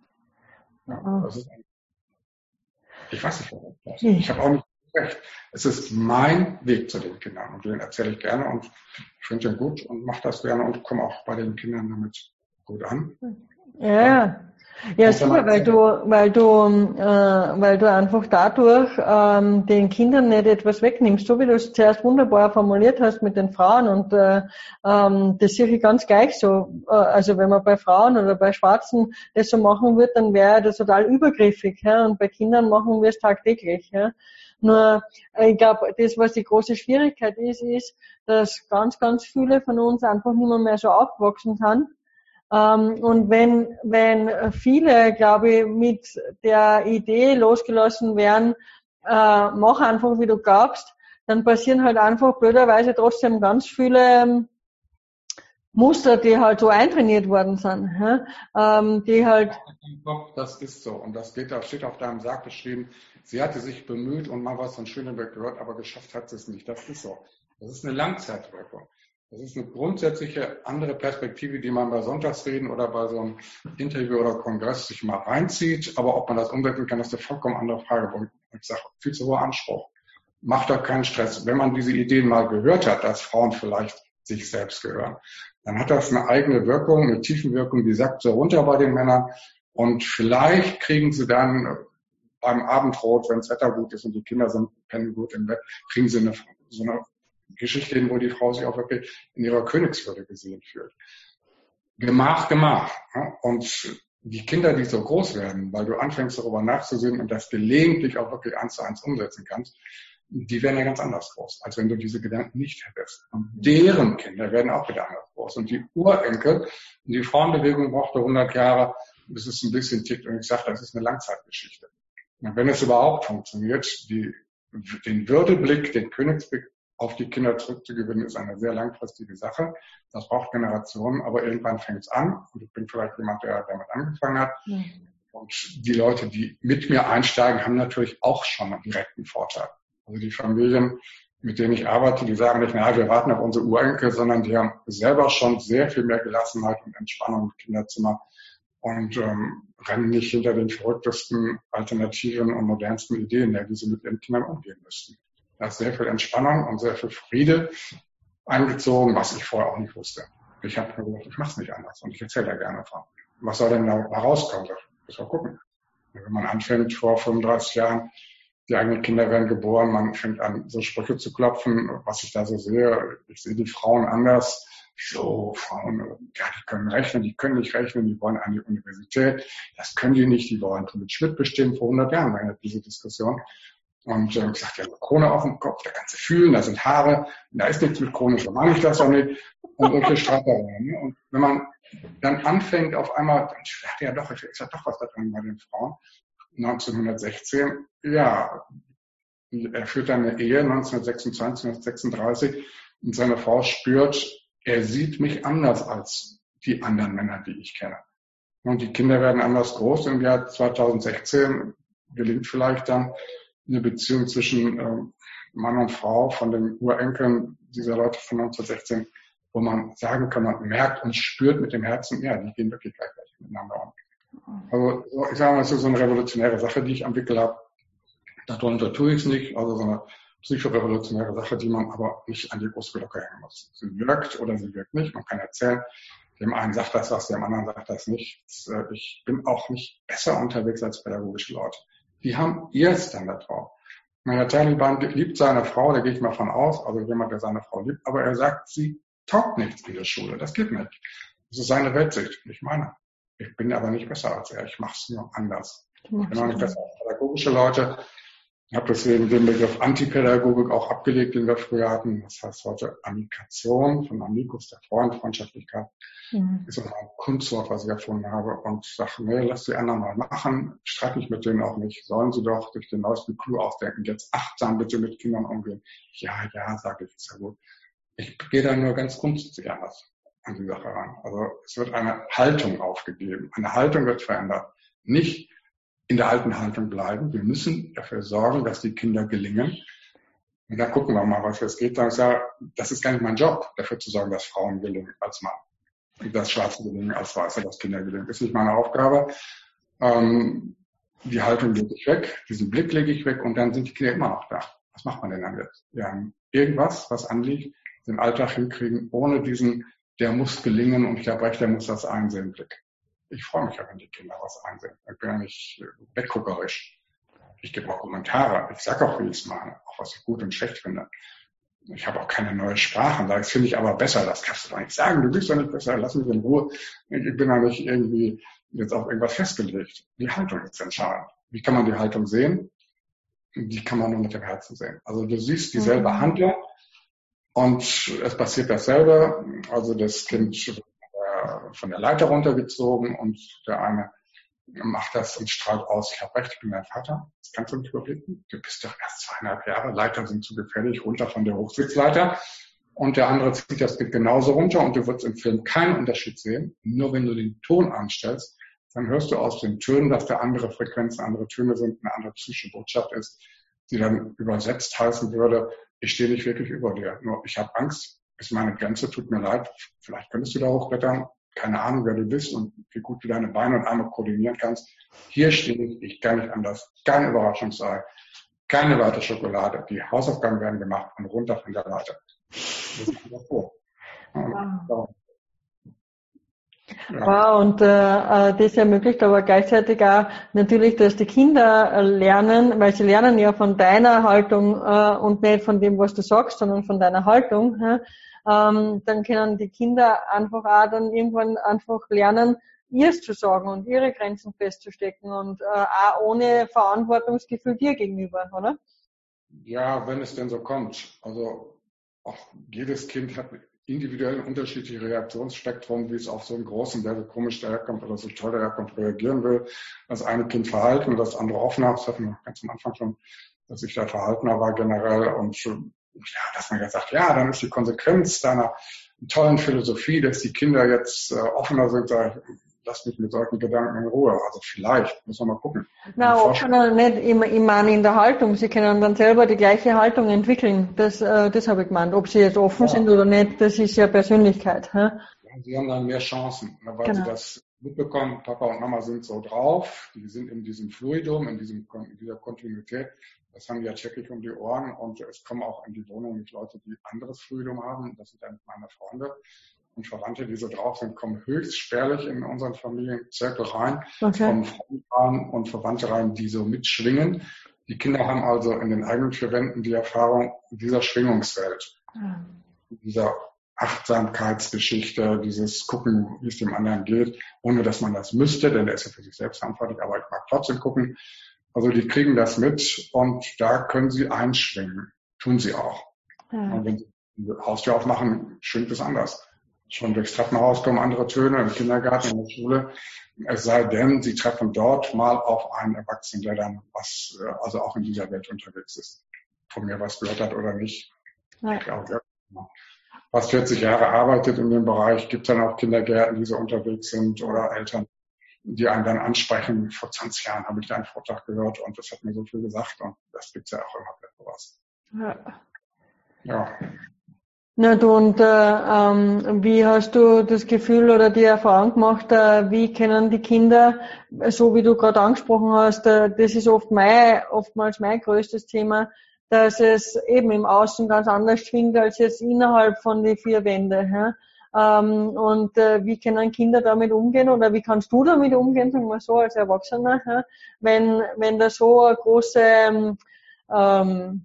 Ja, das ist ein, ich weiß nicht, warum das ist. Ich habe auch nicht recht. Es ist mein Weg zu den Kindern und den erzähle ich gerne und ich finde den gut und mache das gerne und komme auch bei den Kindern damit gut an.
Ja, ja, super, weil du, weil du, äh, weil du einfach dadurch ähm, den Kindern nicht etwas wegnimmst, so wie du es zuerst wunderbar formuliert hast mit den Frauen und äh, ähm, das sehe ich ganz gleich so. Äh, also wenn man bei Frauen oder bei Schwarzen das so machen würde, dann wäre das total übergriffig, ja? Und bei Kindern machen wir es tagtäglich, ja. Nur, ich glaube, das, was die große Schwierigkeit ist, ist, dass ganz, ganz viele von uns einfach nicht mehr, mehr so aufgewachsen sind. Ähm, und wenn, wenn viele, glaube ich, mit der Idee losgelassen werden, äh, mach einfach, wie du glaubst, dann passieren halt einfach blöderweise trotzdem ganz viele ähm, Muster, die halt so eintrainiert worden sind, ja? ähm, die halt...
Das ist so. Und das geht, da steht auf deinem Sarg geschrieben, sie hatte sich bemüht und mal was von Schöneberg gehört, aber geschafft hat sie es nicht. Das ist so. Das ist eine Langzeitwirkung. Das ist eine grundsätzliche andere Perspektive, die man bei Sonntagsreden oder bei so einem Interview oder Kongress sich mal reinzieht. Aber ob man das umsetzen kann, ist eine vollkommen andere Frage. Und ich sage, viel zu hoher Anspruch. Macht da keinen Stress. Wenn man diese Ideen mal gehört hat, dass Frauen vielleicht sich selbst gehören, dann hat das eine eigene Wirkung, eine Tiefenwirkung, die sackt so runter bei den Männern. Und vielleicht kriegen sie dann beim Abendrot, wenn das Wetter gut ist und die Kinder sind pennen gut im Bett, kriegen sie eine, so eine Geschichte hin, wo die Frau sich auch wirklich in ihrer Königswürde gesehen fühlt. Gemach, Gemach. Ja? Und die Kinder, die so groß werden, weil du anfängst darüber nachzusehen und das gelegentlich auch wirklich eins zu eins umsetzen kannst, die werden ja ganz anders groß, als wenn du diese Gedanken nicht hättest. Und deren Kinder werden auch wieder anders groß. Und die Urenkel, die Frauenbewegung brauchte hundert Jahre, bis es ein bisschen tickt. Und ich sage, das ist eine Langzeitgeschichte. Und wenn es überhaupt funktioniert, die, den Würdeblick, den Königsblick auf die Kinder zurückzugewinnen, ist eine sehr langfristige Sache. Das braucht Generationen, aber irgendwann fängt es an. Und ich bin vielleicht jemand, der damit angefangen hat. Mhm. Und die Leute, die mit mir einsteigen, haben natürlich auch schon einen direkten Vorteil. Also die Familien, mit denen ich arbeite, die sagen nicht, na, wir warten auf unsere Urenkel, sondern die haben selber schon sehr viel mehr Gelassenheit und Entspannung im Kinderzimmer und ähm, rennen nicht hinter den verrücktesten Alternativen und modernsten Ideen, wie sie mit ihren Kindern umgehen müssten. Da ist sehr viel Entspannung und sehr viel Friede eingezogen, was ich vorher auch nicht wusste. Ich habe mir gedacht, ich mache es nicht anders und ich erzähle da gerne von. Was soll denn da rauskommen? Das müssen wir gucken. Wenn man anfängt vor fünfunddreißig Jahren, die eigenen Kinder werden geboren, man fängt an, so Sprüche zu klopfen, was ich da so sehe. Ich sehe die Frauen anders. So, Frauen, ja, die können rechnen, die können nicht rechnen, die wollen an die Universität. Das können die nicht, die wollen mit Schmidt bestimmen. Vor hundert Jahren war ja diese Diskussion. Und äh, ich sagte, ja, eine Krone auf dem Kopf, da kannst du fühlen, da sind Haare, da ist nichts mit Krone, so mache ich das auch nicht. Und solche Streitereien. Ne? Und wenn man dann anfängt, auf einmal, dann dachte ja doch, ist ja doch was da drin bei den Frauen. neunzehnhundertsechzehn, ja, er führt eine Ehe, neunzehnhundertsechsundzwanzig, neunzehnhundertsechsunddreißig, und seine Frau spürt, er sieht mich anders als die anderen Männer, die ich kenne. Und die Kinder werden anders groß. Im Jahr zweitausendsechzehn gelingt vielleicht dann eine Beziehung zwischen äh, Mann und Frau von den Urenkeln dieser Leute von neunzehnhundertsechzehn, wo man sagen kann, man merkt und spürt mit dem Herzen, ja, die gehen wirklich gleichzeitig miteinander um. Also ich sage mal, das ist so eine revolutionäre Sache, die ich am Wickel habe. Darunter tue ich es nicht, also so eine psychorevolutionäre Sache, die man aber nicht an die große Glocke hängen muss. Sie wirkt oder sie wirkt nicht. Man kann erzählen, dem einen sagt das was, dem anderen sagt das nicht. Ich bin auch nicht besser unterwegs als pädagogische Leute. Die haben ihr Standard drauf. Herr Taliban liebt seine Frau, da gehe ich mal von aus, also jemand, der seine Frau liebt, aber er sagt, sie taugt nichts in der Schule. Das geht nicht. Das ist seine Weltsicht, nicht meine. Ich bin aber nicht besser als er. Ich mache es nur anders. Ich bin auch nicht besser als pädagogische Leute. Ich habe deswegen den Begriff Antipädagogik auch abgelegt, den wir früher hatten. Das heißt heute Amikation, von Amicus, der Freund, Freundschaftlichkeit. Mhm. Ist auch ein Kunstwort, was ich erfunden habe. Und sage, nee, lass die anderen mal machen. Streit mich mit denen auch nicht. Sollen sie doch durch den neuesten Clou ausdenken. Jetzt achtsam bitte mit Kindern umgehen. Ja, ja, sage ich, ist ja gut. Ich gehe da nur ganz grundsätzlich anders an die Sache ran. Also es wird eine Haltung aufgegeben. Eine Haltung wird verändert. Nicht in der alten Haltung bleiben. Wir müssen dafür sorgen, dass die Kinder gelingen. Und da gucken wir mal, was es geht. Dann sage ich, das ist gar nicht mein Job, dafür zu sorgen, dass Frauen gelingen als Mann. Dass Schwarze gelingen als Weiße, dass Kinder gelingen. Das ist nicht meine Aufgabe. Ähm, die Haltung lege ich weg, diesen Blick lege ich weg und dann sind die Kinder immer noch da. Was macht man denn dann jetzt? Wir haben irgendwas, was anliegt, den Alltag hinkriegen, ohne diesen, der muss gelingen und ich habe recht, der muss das einsehen, Blick. Ich freue mich ja, wenn die Kinder was einsehen. Ich bin ja nicht wegguckerisch. Ich gebe auch Kommentare. Ich sage auch, wie ich es mache, auch was ich gut und schlecht finde. Ich habe auch keine neue Sprache. Das finde ich aber besser. Das kannst du doch nicht sagen. Du bist doch nicht besser. Lass mich in Ruhe. Ich bin ja nicht irgendwie jetzt auf irgendwas festgelegt. Die Haltung ist entscheidend. Wie kann man die Haltung sehen? die kann man nur mit dem Herzen sehen. Also du siehst dieselbe mhm. Handlung und es passiert dasselbe. Also das Kind wird von der Leiter runtergezogen und der eine macht das und strahlt aus, ich habe recht, ich bin dein Vater, das kannst du nicht überblicken. Du bist doch erst zweieinhalb Jahre, Leiter sind zu gefährlich, runter von der Hochsitzleiter. Und der andere zieht das Kind genauso runter und du wirst im Film keinen Unterschied sehen. Nur wenn du den Ton anstellst, dann hörst du aus den Tönen, dass da andere Frequenzen, andere Töne sind, eine andere psychische Botschaft ist, die dann übersetzt heißen würde, ich stehe nicht wirklich über dir. Nur ich habe Angst, ist meine Grenze, tut mir leid, vielleicht könntest du da hochklettern, keine Ahnung, wer du bist und wie gut du deine Beine und Arme koordinieren kannst. Hier stehe ich, ich kann nicht anders. Kein Überraschungsei, keine weite Schokolade. Die Hausaufgaben werden gemacht und runter von der Leiter. Das ist einfach so.
Wow. Ja. Wow, und äh, das ermöglicht aber gleichzeitig auch natürlich, dass die Kinder lernen, weil sie lernen ja von deiner Haltung äh, und nicht von dem, was du sagst, sondern von deiner Haltung. Hä? Ähm, dann können die Kinder einfach auch dann irgendwann einfach lernen, ihrs zu sagen und ihre Grenzen festzustecken und äh, auch ohne Verantwortungsgefühl dir gegenüber, oder?
Ja, wenn es denn so kommt. Also auch jedes Kind hat individuell unterschiedliche Reaktionsspektrum, wie es auf so einen großen, der so komisch daherkommt oder so toll daherkommt, reagieren will. Das eine Kind verhalten und das andere offener. Das hatten wir ganz am Anfang schon, dass ich da verhaltener war generell und ja, dass man jetzt sagt, ja, dann ist die Konsequenz deiner tollen Philosophie, dass die Kinder jetzt äh, offener sind, da lass mich mit solchen Gedanken in Ruhe. Also vielleicht, müssen wir mal gucken.
Na, offener nicht immer, ich meine in der Haltung. Sie können dann selber die gleiche Haltung entwickeln. Das, äh, das habe ich gemeint. Ob sie jetzt offen ja. sind oder nicht, das ist ja Persönlichkeit. Hä?
Ja, sie haben dann mehr Chancen, weil genau. sie das mitbekommen, Papa und Mama sind so drauf, die sind in diesem Fluidum, in, diesem, in dieser Kontinuität. Das haben die ja täglich um die Ohren und es kommen auch in die Wohnung mit Leute, die anderes Fluidum haben. Das sind dann meine Freunde und Verwandte, die so drauf sind, kommen höchst spärlich in unseren Familienzirkel rein, okay. kommen Freunde rein und Verwandte rein, die so mitschwingen. Die Kinder haben also in den eigenen vier Wänden die Erfahrung dieser Schwingungswelt, ja. dieser Achtsamkeitsgeschichte, dieses Gucken, wie es dem anderen geht, ohne dass man das müsste, denn der ist ja für sich selbst verantwortlich, aber ich mag trotzdem gucken. Also die kriegen das mit und da können sie einschwingen. Tun sie auch. Ja. Und wenn sie die Haustür aufmachen, schwingt es anders. Schon durchs Treppenhaus kommen andere Töne, im Kindergarten, in der Schule. Es sei denn, sie treffen dort mal auf einen Erwachsenen, der dann was, also auch in dieser Welt unterwegs ist. Von mir was gehört hat oder nicht. Ja. Ich glaube, ja. Fast vierzig Jahre arbeitet in dem Bereich, gibt es dann auch Kindergärten, die so unterwegs sind oder Eltern, die einen dann ansprechen. Vor zwanzig Jahren habe ich da einen Vortrag gehört und das hat mir so viel gesagt und das gibt's ja auch immer wieder sowas. Ja. Ja.
Na du, und äh, ähm, wie hast du das Gefühl oder die Erfahrung gemacht, äh, wie können die Kinder, so wie du gerade angesprochen hast, äh, das ist oft mein, oftmals mein größtes Thema, dass es eben im Außen ganz anders schwingt als jetzt innerhalb von die vier Wände. Ja? Ähm, und äh, wie können Kinder damit umgehen oder wie kannst du damit umgehen, sagen wir so, als Erwachsener, ja? wenn wenn da so eine große ähm,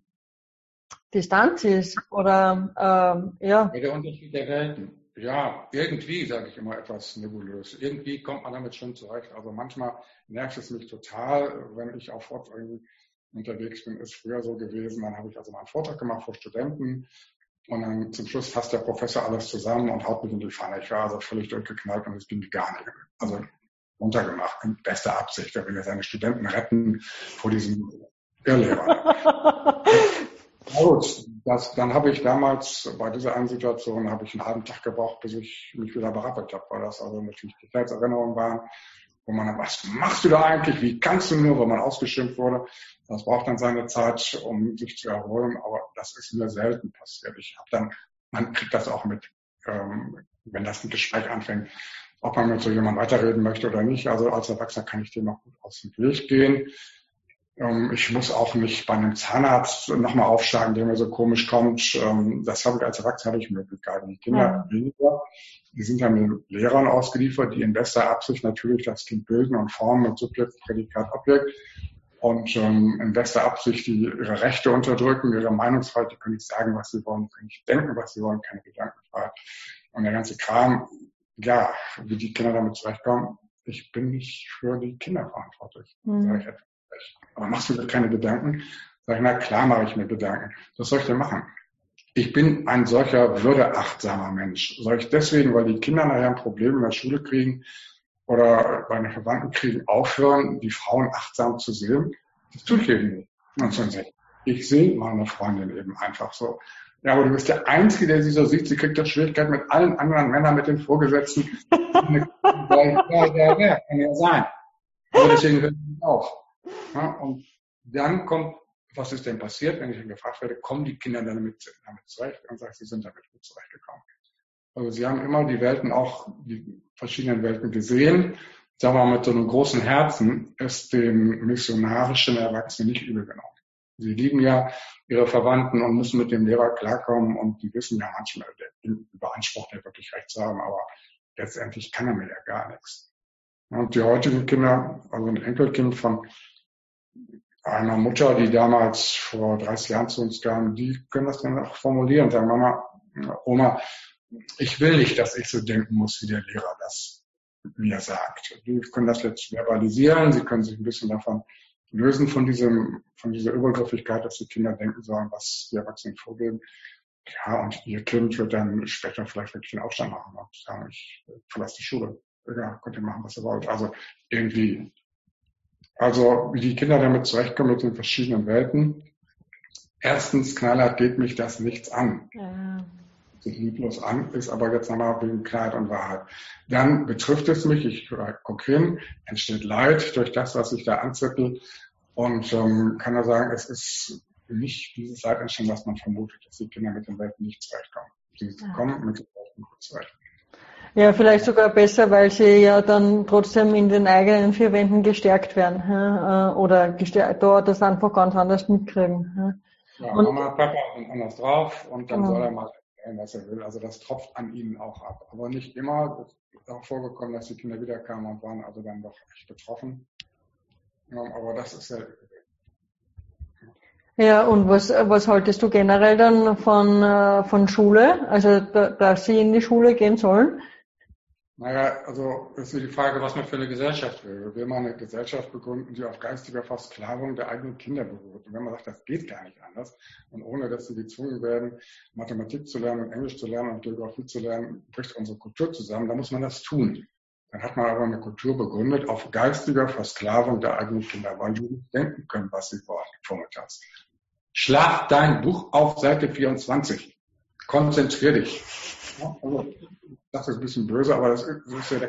Distanz ist oder ähm, ja.
Der Unterschied der Welten. Ja, irgendwie, sage ich immer, etwas nebulös. Irgendwie kommt man damit schon zurecht. Also manchmal nervt es mich total, wenn ich auf Vorträgen unterwegs bin. Ist früher so gewesen. Dann habe ich also mal einen Vortrag gemacht vor Studenten und dann zum Schluss fasst der Professor alles zusammen und haut mich in die Pfanne. Ich war also völlig durchgeknallt und es ging gar nicht. Also runtergemacht, in bester Absicht. Er will ja seine Studenten retten vor diesem Irrlehrer. Na gut, das, dann habe ich damals bei dieser einen Situation habe ich einen halben Tag gebraucht, bis ich mich wieder berappelt habe, weil das also natürlich Kindheitserinnerungen waren, wo man dann, was machst du da eigentlich, wie kannst du nur, wo man ausgeschimpft wurde. Das braucht dann seine Zeit, um sich zu erholen, aber das ist mir selten passiert. Ich habe dann, man kriegt das auch mit, ähm, wenn das ein Gespräch anfängt, ob man mit so jemandem weiterreden möchte oder nicht. Also als Erwachsener kann ich dem auch gut aus dem Weg gehen. Ich muss auch nicht bei einem Zahnarzt nochmal aufsteigen, der mir so komisch kommt. Das habe ich als Erwachsener habe ich Möglichkeiten. Die Kinder weniger. Die sind ja mit Lehrern ausgeliefert, die in bester Absicht natürlich das Kind bilden und formen mit Subjekt, Prädikat, Objekt. Und ähm, in bester Absicht die ihre Rechte unterdrücken, ihre Meinungsfreiheit, die können nicht sagen, was sie wollen, die können nicht denken, was sie wollen, keine Gedankenfreiheit. Und der ganze Kram, ja, wie die Kinder damit zurechtkommen, ich bin nicht für die Kinder verantwortlich. Mhm. Sag ich etwa. Aber machst du dir keine Gedanken? Sag ich, na klar mache ich mir Gedanken. Was soll ich denn machen? Ich bin ein solcher würdeachtsamer Mensch. Soll ich deswegen, weil die Kinder nachher ein Problem in der Schule kriegen oder bei den Verwandten kriegen, aufhören, die Frauen achtsam zu sehen? Das tue ich eben nicht. Und dann sage ich, ich sehe meine Freundin eben einfach so. Ja, aber du bist der Einzige, der sie so sieht. Sie kriegt doch Schwierigkeiten mit allen anderen Männern, mit den Vorgesetzten. Ja, ja, ja, kann ja sein. Aber deswegen hört sie auf. Ja, und dann kommt, was ist denn passiert, wenn ich dann gefragt werde, kommen die Kinder damit, damit zurecht? Und sagt, sie sind damit gut zurechtgekommen. Also sie haben immer die Welten, auch die verschiedenen Welten gesehen. Sagen wir mal, mit so einem großen Herzen ist dem missionarischen Erwachsenen nicht übel genommen. Sie lieben ja ihre Verwandten und müssen mit dem Lehrer klarkommen und die wissen ja manchmal, der beansprucht ja wirklich recht zu haben, aber letztendlich kann er mir ja gar nichts. Und die heutigen Kinder, also ein Enkelkind von einer Mutter, die damals vor dreißig Jahren zu uns kam, die können das dann auch formulieren, sagen, Mama, Oma, ich will nicht, dass ich so denken muss, wie der Lehrer das mir sagt. Die können das jetzt verbalisieren, sie können sich ein bisschen davon lösen von diesem, von dieser Übergriffigkeit, dass die Kinder denken sollen, was die Erwachsenen vorgeben. Ja, und ihr Kind wird dann später vielleicht wirklich den Aufstand machen und sagen, ich verlasse die Schule. Ja, könnt ihr machen, was ihr wollt. Also irgendwie, also wie die Kinder damit zurechtkommen mit den verschiedenen Welten. Erstens, knallhart geht mich das nichts an. Ja. Sich lieblos an, ist aber jetzt nochmal wegen Klarheit und Wahrheit. Dann betrifft es mich, ich gucke hin, entsteht Leid durch das, was ich da anzettel und ähm, kann da sagen, es ist nicht dieses Leid entstehen, was man vermutet, dass die Kinder mit den Welten nicht zurechtkommen. Sie ja. kommen mit den Welten gut zurecht.
Ja, vielleicht sogar besser, weil sie ja dann trotzdem in den eigenen vier Wänden gestärkt werden ja? Oder gestärkt, dort das einfach ganz anders mitkriegen.
Ja, ja und Mama, Papa sind anders drauf und dann genau. soll er mal was er will. Also das tropft an ihnen auch ab. Aber nicht immer. Es ist auch vorgekommen, dass die Kinder wiederkamen und waren also dann doch echt betroffen. Ja, aber das ist ja.
Ja, und was, was haltest du generell dann von, von Schule? Also, da, dass sie in die Schule gehen sollen?
Naja, also ist die Frage, was man für eine Gesellschaft will. Will man eine Gesellschaft begründen, die auf geistiger Versklavung der eigenen Kinder beruht? Und wenn man sagt, das geht gar nicht anders, und ohne dass sie gezwungen werden, Mathematik zu lernen und Englisch zu lernen und Geografie zu lernen, bricht unsere Kultur zusammen, dann muss man das tun. Dann hat man aber eine Kultur begründet auf geistiger Versklavung der eigenen Kinder, weil die nicht denken können, was sie wollen, vormittags. Schlag dein Buch auf Seite vierundzwanzig. Konzentrier dich. Ja, also, das ist ein bisschen böse, aber das ist, das ist ja der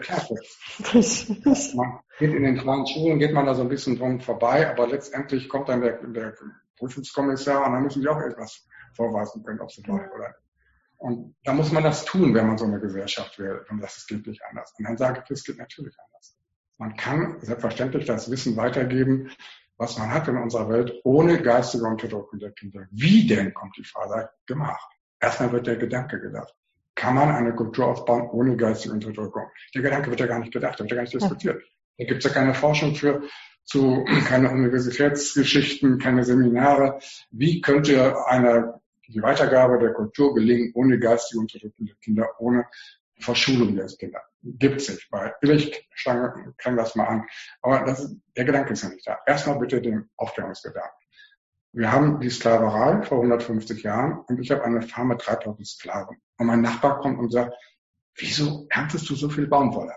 Klartext. Man geht in den kleinen Schulen, geht man da so ein bisschen drum vorbei, aber letztendlich kommt dann der, der Prüfungskommissar und dann müssen sie auch etwas vorweisen können, ob sie wollen oder nicht. Und da muss man das tun, wenn man so eine Gesellschaft will. Und das geht nicht anders. Und dann sage ich, es geht natürlich anders. Man kann selbstverständlich das Wissen weitergeben, was man hat in unserer Welt, ohne geistige Unterdrückung der Kinder. Wie denn, kommt die Frage, gemacht. Erstmal wird der Gedanke gedacht. Kann man eine Kultur aufbauen ohne geistige Unterdrückung? Der Gedanke wird ja gar nicht gedacht, der wird ja gar nicht diskutiert. Da gibt es ja keine Forschung für, zu, keine Universitätsgeschichten, keine Seminare. Wie könnte eine, die Weitergabe der Kultur gelingen ohne geistige Unterdrückung der Kinder, ohne Verschulung der Kinder? Gibt's nicht. Bei Illich klang das mal an. Aber das, der Gedanke ist ja nicht da. Erstmal bitte den Aufklärungsgedanken. Wir haben die Sklaverei vor hundertfünfzig Jahren und ich habe eine Farm mit dreitausend Sklaven. Und mein Nachbar kommt und sagt, wieso erntest du so viel Baumwolle?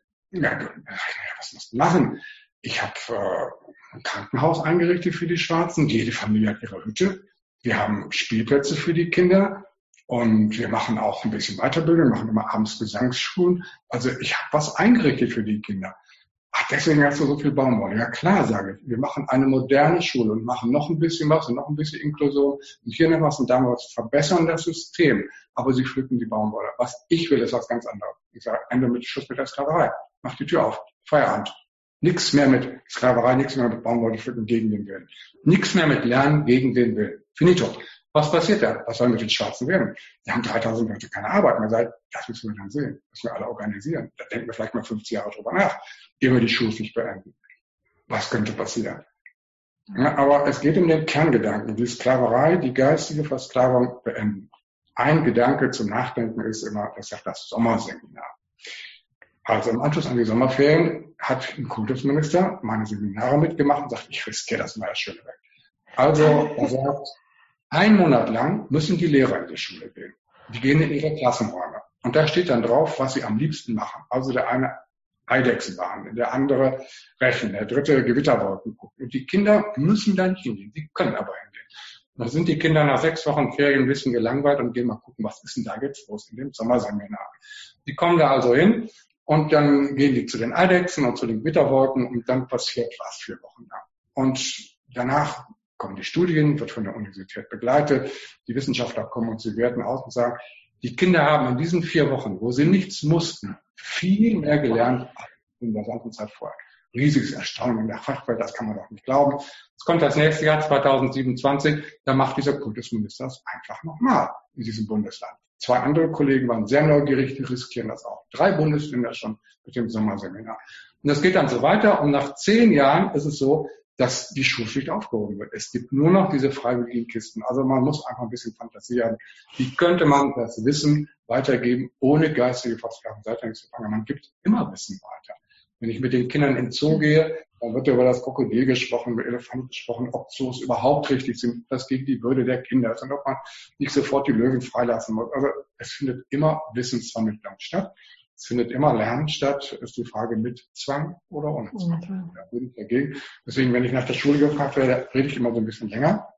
Ja, was musst du machen? Ich habe äh, ein Krankenhaus eingerichtet für die Schwarzen. Jede Familie hat ihre Hütte. Wir haben Spielplätze für die Kinder. Und wir machen auch ein bisschen Weiterbildung, wir machen immer abends Gesangsschulen. Also ich habe was eingerichtet für die Kinder. Ach, deswegen hast du so viel Baumwolle. Ja klar, sage ich. Wir machen eine moderne Schule und machen noch ein bisschen was und noch ein bisschen Inklusion und hier noch was und da noch was. Verbessern das System. Aber sie pflücken die Baumwolle. Was ich will, ist was ganz anderes. Ich sage, Ende mit Schluss mit der Sklaverei. Mach die Tür auf. Feierabend. Nichts mehr mit Sklaverei, nichts mehr mit Baumwolle pflücken gegen den Willen. Nichts mehr mit Lernen gegen den Willen. Finito. Was passiert da? Was soll mit den Schwarzen werden? Die haben dreitausend Leute keine Arbeit mehr. Sagt, das müssen wir dann sehen. Das müssen wir alle organisieren. Da denken wir vielleicht mal fünfzig Jahre drüber nach, ehe wir die Schule nicht beenden. Was könnte passieren? Ja, aber es geht um den Kerngedanken. Die Sklaverei, die geistige Versklavung beenden. Ein Gedanke zum Nachdenken ist immer, das sagt das Sommerseminar. Also im Anschluss an die Sommerferien hat ein Kultusminister meine Seminare mitgemacht und sagt, ich riskiere das mal das Schöne weg. Also er sagt, einen Monat lang müssen die Lehrer in die Schule gehen. Die gehen in ihre Klassenräume. Und da steht dann drauf, was sie am liebsten machen. Also der eine Eidechsen behandeln, der andere rechnen, der dritte Gewitterwolken gucken. Und die Kinder müssen da nicht hingehen. Sie können aber hingehen. Und da sind die Kinder nach sechs Wochen Ferien ein bisschen gelangweilt und gehen mal gucken, was ist denn da jetzt los in dem Sommerseminar. Die kommen da also hin und dann gehen die zu den Eidechsen und zu den Gewitterwolken und dann passiert was vier Wochen lang. Und danach kommen die Studien, wird von der Universität begleitet. Die Wissenschaftler kommen und sie werten aus und sagen, die Kinder haben in diesen vier Wochen, wo sie nichts mussten, viel mehr gelernt als in der ganzen Zeit vorher. Riesiges Erstaunen in der Fachwelt, das kann man doch nicht glauben. Es kommt das nächste Jahr zweitausendsiebenundzwanzig, da macht dieser Kultusminister das einfach nochmal in diesem Bundesland. Zwei andere Kollegen waren sehr neugierig, die riskieren das auch. Drei Bundesländer schon mit dem Sommerseminar. Und das geht dann so weiter und nach zehn Jahren ist es so, dass die Schulpflicht aufgehoben wird. Es gibt nur noch diese freiwilligen Kisten. Also man muss einfach ein bisschen Fantasie haben. Wie könnte man das Wissen weitergeben, ohne geistige Versklaven seitlich zu fangen? Man gibt immer Wissen weiter. Wenn ich mit den Kindern in den Zoo gehe, dann wird über das Krokodil gesprochen, über Elefanten gesprochen, ob Zoos überhaupt richtig sind, das gegen die Würde der Kinder ist und ob man nicht sofort die Löwen freilassen muss. Also es findet immer Wissensvermittlung statt. Es findet immer Lernen statt, ist die Frage mit Zwang oder ohne Zwang. Okay. Da bin ich dagegen. Deswegen, wenn ich nach der Schule gefragt werde, rede ich immer so ein bisschen länger.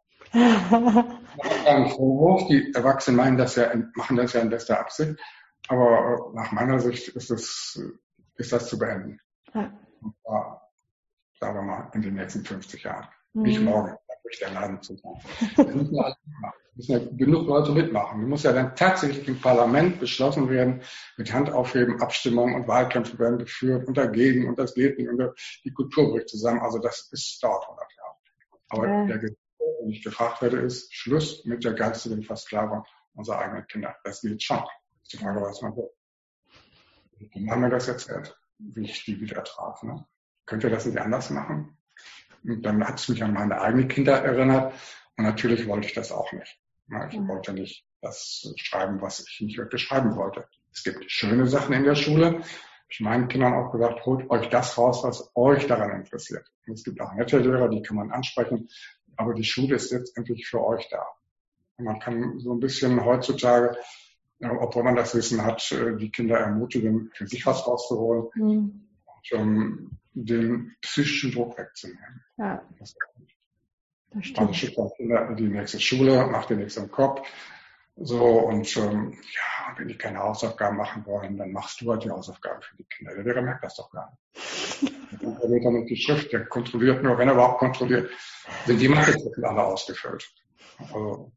Vorwurf. Die Erwachsenen meinen das ja, machen das ja in bester Absicht. Aber nach meiner Sicht ist das, ist das zu beenden. Ja. Und zwar, sagen wir mal, in den nächsten fünfzig Jahren. Mhm. Nicht morgen, da bricht der Laden zusammen. Das müssen wir alle mitmachen. Müssen ja genug Leute mitmachen. Das muss ja dann tatsächlich im Parlament beschlossen werden, mit Handaufheben, Abstimmungen und Wahlkämpfe werden geführt und dagegen und das geht nicht und die Kultur bricht zusammen. Also das ist, dauert hundert Jahre. Aber ja. Der Gesetz, wenn ich gefragt werde, ist Schluss mit der geistigen Versklavung unserer eigenen Kinder. Das geht schon. Das ist die Frage, was man will. Dann haben wir das erzählt, wie ich die wieder traf. Ne? Könnt ihr das nicht anders machen? Und dann hat es mich an meine eigenen Kinder erinnert. Und natürlich wollte ich das auch nicht. Ich wollte nicht das schreiben, was ich nicht wirklich schreiben wollte. Es gibt schöne Sachen in der Schule. Ich habe meinen Kindern auch gesagt, holt euch das raus, was euch daran interessiert. Und es gibt auch nette Lehrer, die kann man ansprechen. Aber die Schule ist letztendlich für euch da. Und man kann so ein bisschen heutzutage, obwohl man das Wissen hat, die Kinder ermutigen, für sich was rauszuholen mhm. und um, den psychischen Druck wegzunehmen. Ja. Das Das stimmt. Also schickt man Kinder in die nächste Schule, macht den nächsten Kopf. So, und ähm, ja, wenn die keine Hausaufgaben machen wollen, dann machst du halt die Hausaufgaben für die Kinder. Der Lehrer merkt das doch gar nicht. Der kontrolliert dann nicht die Schrift, der kontrolliert nur, wenn er überhaupt kontrolliert, sind die Mathezettel alle ausgefüllt. Also,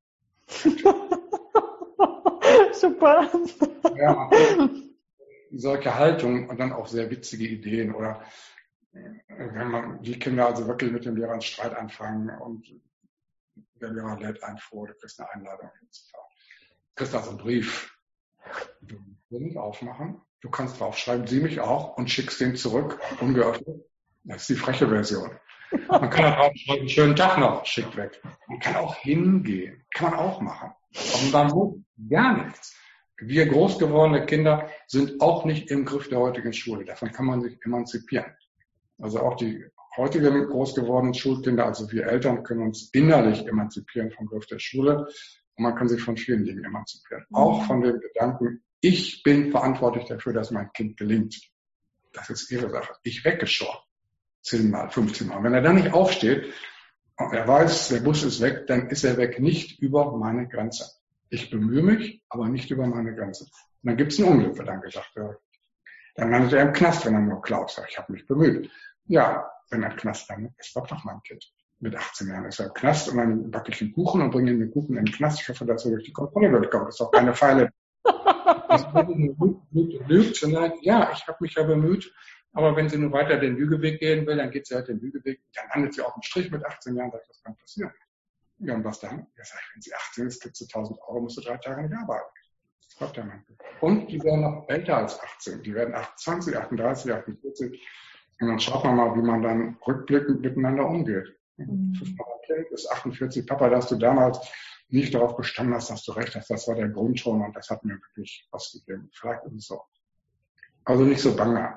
super. Ja, solche Haltung und dann auch sehr witzige Ideen oder wenn man die Kinder also wirklich mit dem Lehrer einen Streit anfangen und der Lehrer lädt einen vor, du kriegst eine Einladung hinzufahren. Du kriegst also einen Brief. Du willst nicht aufmachen. Du kannst draufschreiben, sieh mich auch und schickst den zurück, ungeöffnet. Das ist die freche Version. Man kann auch draufschreiben, schönen Tag noch, schickt weg. Man kann auch hingehen. Kann man auch machen. Aber man muss gar nichts. Wir groß gewordene Kinder sind auch nicht im Griff der heutigen Schule. Davon kann man sich emanzipieren. Also auch die heutigen groß gewordenen Schulkinder, also wir Eltern, können uns innerlich emanzipieren vom Griff der Schule und man kann sich von vielen Dingen emanzipieren. Mhm. Auch von dem Gedanken, ich bin verantwortlich dafür, dass mein Kind gelingt. Das ist ihre Sache. Ich weggeschoren. Zehnmal, fünfzehnmal. Wenn er dann nicht aufsteht und er weiß, der Bus ist weg, dann ist er weg, nicht über meine Grenze. Ich bemühe mich, aber nicht über meine Grenze. Und dann gibt es ein Unglück, wird dann gesagt. Dann landet er im Knast, wenn er nur klaut. Ich habe mich bemüht. Ja, wenn er im Knast landet, ist doch doch mein Kind. Mit achtzehn Jahren ist er im Knast und dann backe ich einen Kuchen und bringe ihm den Kuchen in den Knast. Ich hoffe, dass er durch die Kontrolle durchkommt. Das ist doch keine Feile. Das lügt, lügt, sondern ja, ich habe mich ja bemüht. Aber wenn sie nur weiter den Lügeweg gehen will, dann geht sie halt den Lügeweg. Dann landet sie auf dem Strich mit achtzehn Jahren. Sagt, das kann passieren. Ja, und was dann? Ja, sag ich, wenn sie achtzehn ist, kriegt sie tausend Euro, musst du drei Tage nicht arbeiten. Das glaubt der Mann. Und die werden noch älter als achtzehn. Die werden achtundzwanzig, achtunddreißig, achtundvierzig. Und dann schaut man mal, wie man dann rückblickend miteinander umgeht. Mhm. Kind ist achtundvierzig. Papa, dass du damals nicht darauf bestanden hast, dass du recht hast. Das war der Grundton und das hat mir wirklich was gegeben. Vielleicht ist es so. Also nicht so bange.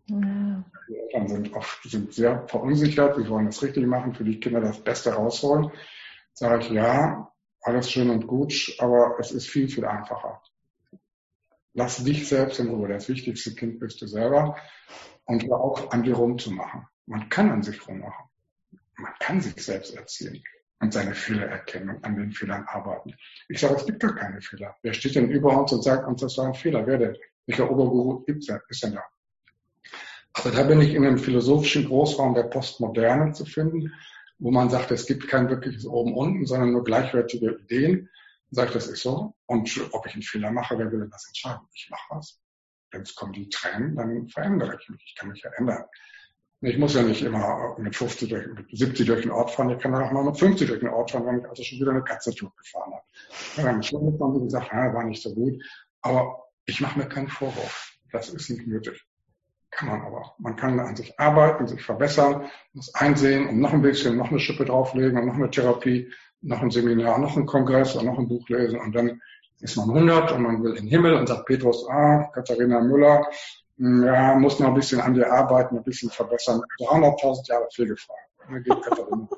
Ja.
Die Eltern sind oft sind sehr verunsichert, wir wollen das richtig machen, für die Kinder das Beste rausholen. Sage ich, ja, alles schön und gut, aber es ist viel, viel einfacher. Lass dich selbst in Ruhe. Das wichtigste Kind bist du selber. Und hör auf, an dir rumzumachen. Man kann an sich rummachen. Man kann sich selbst erziehen und seine Fehler erkennen und an den Fehlern arbeiten. Ich sage, es gibt doch keine Fehler. Wer steht denn über uns und sagt uns, das war ein Fehler? Wer denn? Welcher Oberguru ist denn da? Also da bin ich in einem philosophischen Großraum der Postmoderne zu finden, wo man sagt, es gibt kein wirkliches Oben-Unten, sondern nur gleichwertige Ideen. Sagt, das ist so. Und ob ich einen Fehler mache, wer will denn das entscheiden? Ich mache was. Wenn es kommen die Tränen, dann verändere ich mich. Ich kann mich ja ändern. Ich muss ja nicht immer mit fünfzig durch, mit siebzig durch den Ort fahren. Ich kann auch mal mit fünfzig durch den Ort fahren, wenn ich also schon wieder eine Katze-Tour gefahren habe. Ja, dann schon hat man gesagt, ja, war nicht so gut. Aber ich mache mir keinen Vorwurf. Das ist nicht nötig. Kann man aber. Man kann an sich arbeiten, sich verbessern, das einsehen und noch ein bisschen, noch eine Schippe drauflegen und noch eine Therapie, noch ein Seminar, noch ein Kongress und noch ein Buch lesen und dann ist man hundert und man will in den Himmel und sagt Petrus, ah, Katharina Müller, ja, muss noch ein bisschen an dir arbeiten, ein bisschen verbessern. dreihunderttausend Jahre Pflegefrei. Und dann geht Katharina.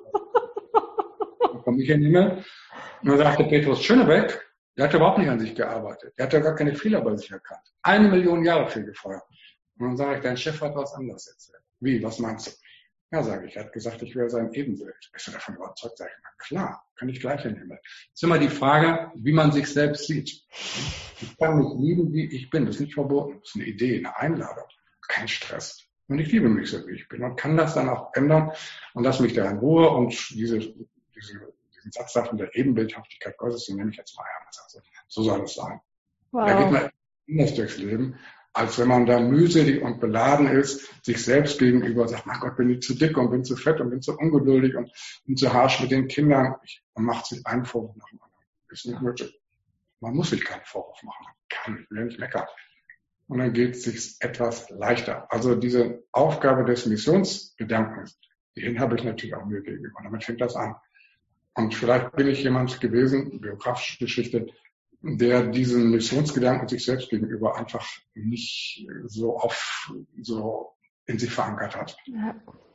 Dann komme ich in den Himmel und dann sagte Petrus Schönebeck, der hat überhaupt nicht an sich gearbeitet. Der hat ja gar keine Fehler bei sich erkannt. Eine Million Jahre Pflegefrei. Und dann sage ich, dein Chef hat was anderes erzählt. Wie, was meinst du? Ja, sage ich, er hat gesagt, ich wäre sein Ebenbild. Bist du davon überzeugt? Sag ich, na klar, kann ich gleich in den Himmel. Das ist immer die Frage, wie man sich selbst sieht. Ich kann mich lieben, wie ich bin. Das ist nicht verboten. Das ist eine Idee, eine Einladung. Kein Stress. Und ich liebe mich so, wie ich bin. Und kann das dann auch ändern und lass mich da in Ruhe. Und diese, diese, diesen Satz von der Ebenbildhaftigkeit Gottes, den nehme ich jetzt mal ernst. Also, so soll es sein. Wow. Da geht man anders durchs Leben, als wenn man da mühselig und beladen ist, sich selbst gegenüber sagt, mein Gott, bin ich zu dick und bin zu fett und bin zu ungeduldig und bin zu harsch mit den Kindern. Man macht sich einen Vorwurf nach dem anderen. Ist nicht nötig. Man muss sich keinen Vorwurf machen. Man kann, ich will nicht meckern. Und dann geht es sich etwas leichter. Also diese Aufgabe des Missionsgedankens, den habe ich natürlich auch mir gegenüber. Und damit fängt das an. Und vielleicht bin ich jemand gewesen, biografische Geschichte, der diesen Missionsgedanken sich selbst gegenüber einfach nicht so auf, so in sich verankert hat. Ja.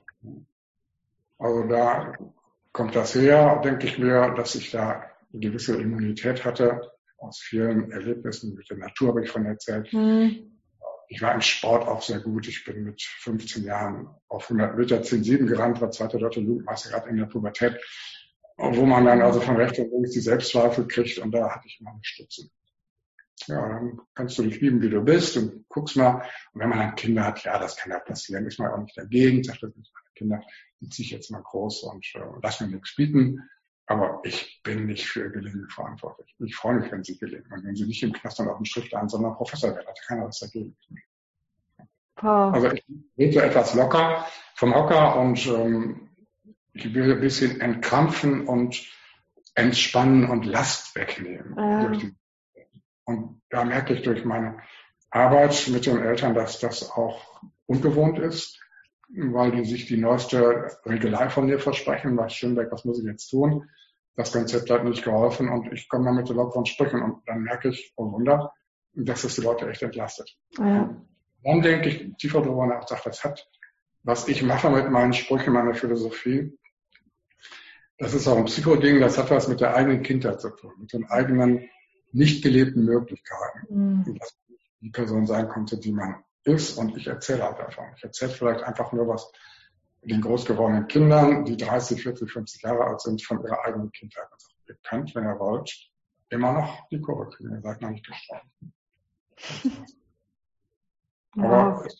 Also da kommt das her, denke ich mir, dass ich da eine gewisse Immunität hatte. Aus vielen Erlebnissen mit der Natur habe ich von erzählt. Mhm. Ich war im Sport auch sehr gut. Ich bin mit fünfzehn Jahren auf hundert Meter zehn sieben gerannt, war zweiter deutscher Jugendmeister gerade in der Pubertät. Wo man dann also von rechts und links die Selbstzweifel kriegt und da hatte ich mal eine Stütze. Ja, dann kannst du dich lieben, wie du bist und guckst mal. Und wenn man dann Kinder hat, ja, das kann ja passieren, ist man auch nicht dagegen. Sagt, das sind meine Kinder, die ziehe ich jetzt mal groß und äh, lass mir nichts bieten. Aber ich bin nicht für Gelingen verantwortlich. Ich freue mich, wenn sie gelingen. Und wenn sie nicht im Knast und auf dem Strich landen, sondern Professor werden, hat keiner was dagegen. Wow. Also ich rede so etwas locker vom Hocker und ähm, ich will ein bisschen entkrampfen und entspannen und Last wegnehmen. Ja. Durch die, und da merke ich durch meine Arbeit mit den Eltern, dass das auch ungewohnt ist, weil die sich die neueste Regelei von mir versprechen. Was Schönbeck, was muss ich jetzt tun? Das Konzept hat nicht geholfen und ich komme dann mit den lockeren Sprüchen und dann merke ich, oh Wunder, dass das die Leute echt entlastet. Ja. Dann denke ich tiefer drüber nach, sage, das hat, was ich mache mit meinen Sprüchen, meiner Philosophie, das ist auch ein Psychoding, das hat was mit der eigenen Kindheit zu tun, mit den eigenen nicht gelebten Möglichkeiten. Mhm. Dass die Person sein konnte, die man ist und ich erzähle halt davon. Ich erzähle vielleicht einfach nur was den groß gewordenen Kindern, die dreißig, vierzig, fünfzig Jahre alt sind, von ihrer eigenen Kindheit. Also ihr könnt, wenn ihr wollt, immer noch die Kurve kriegen. Ihr seid noch nicht gestorben.
Aber wow.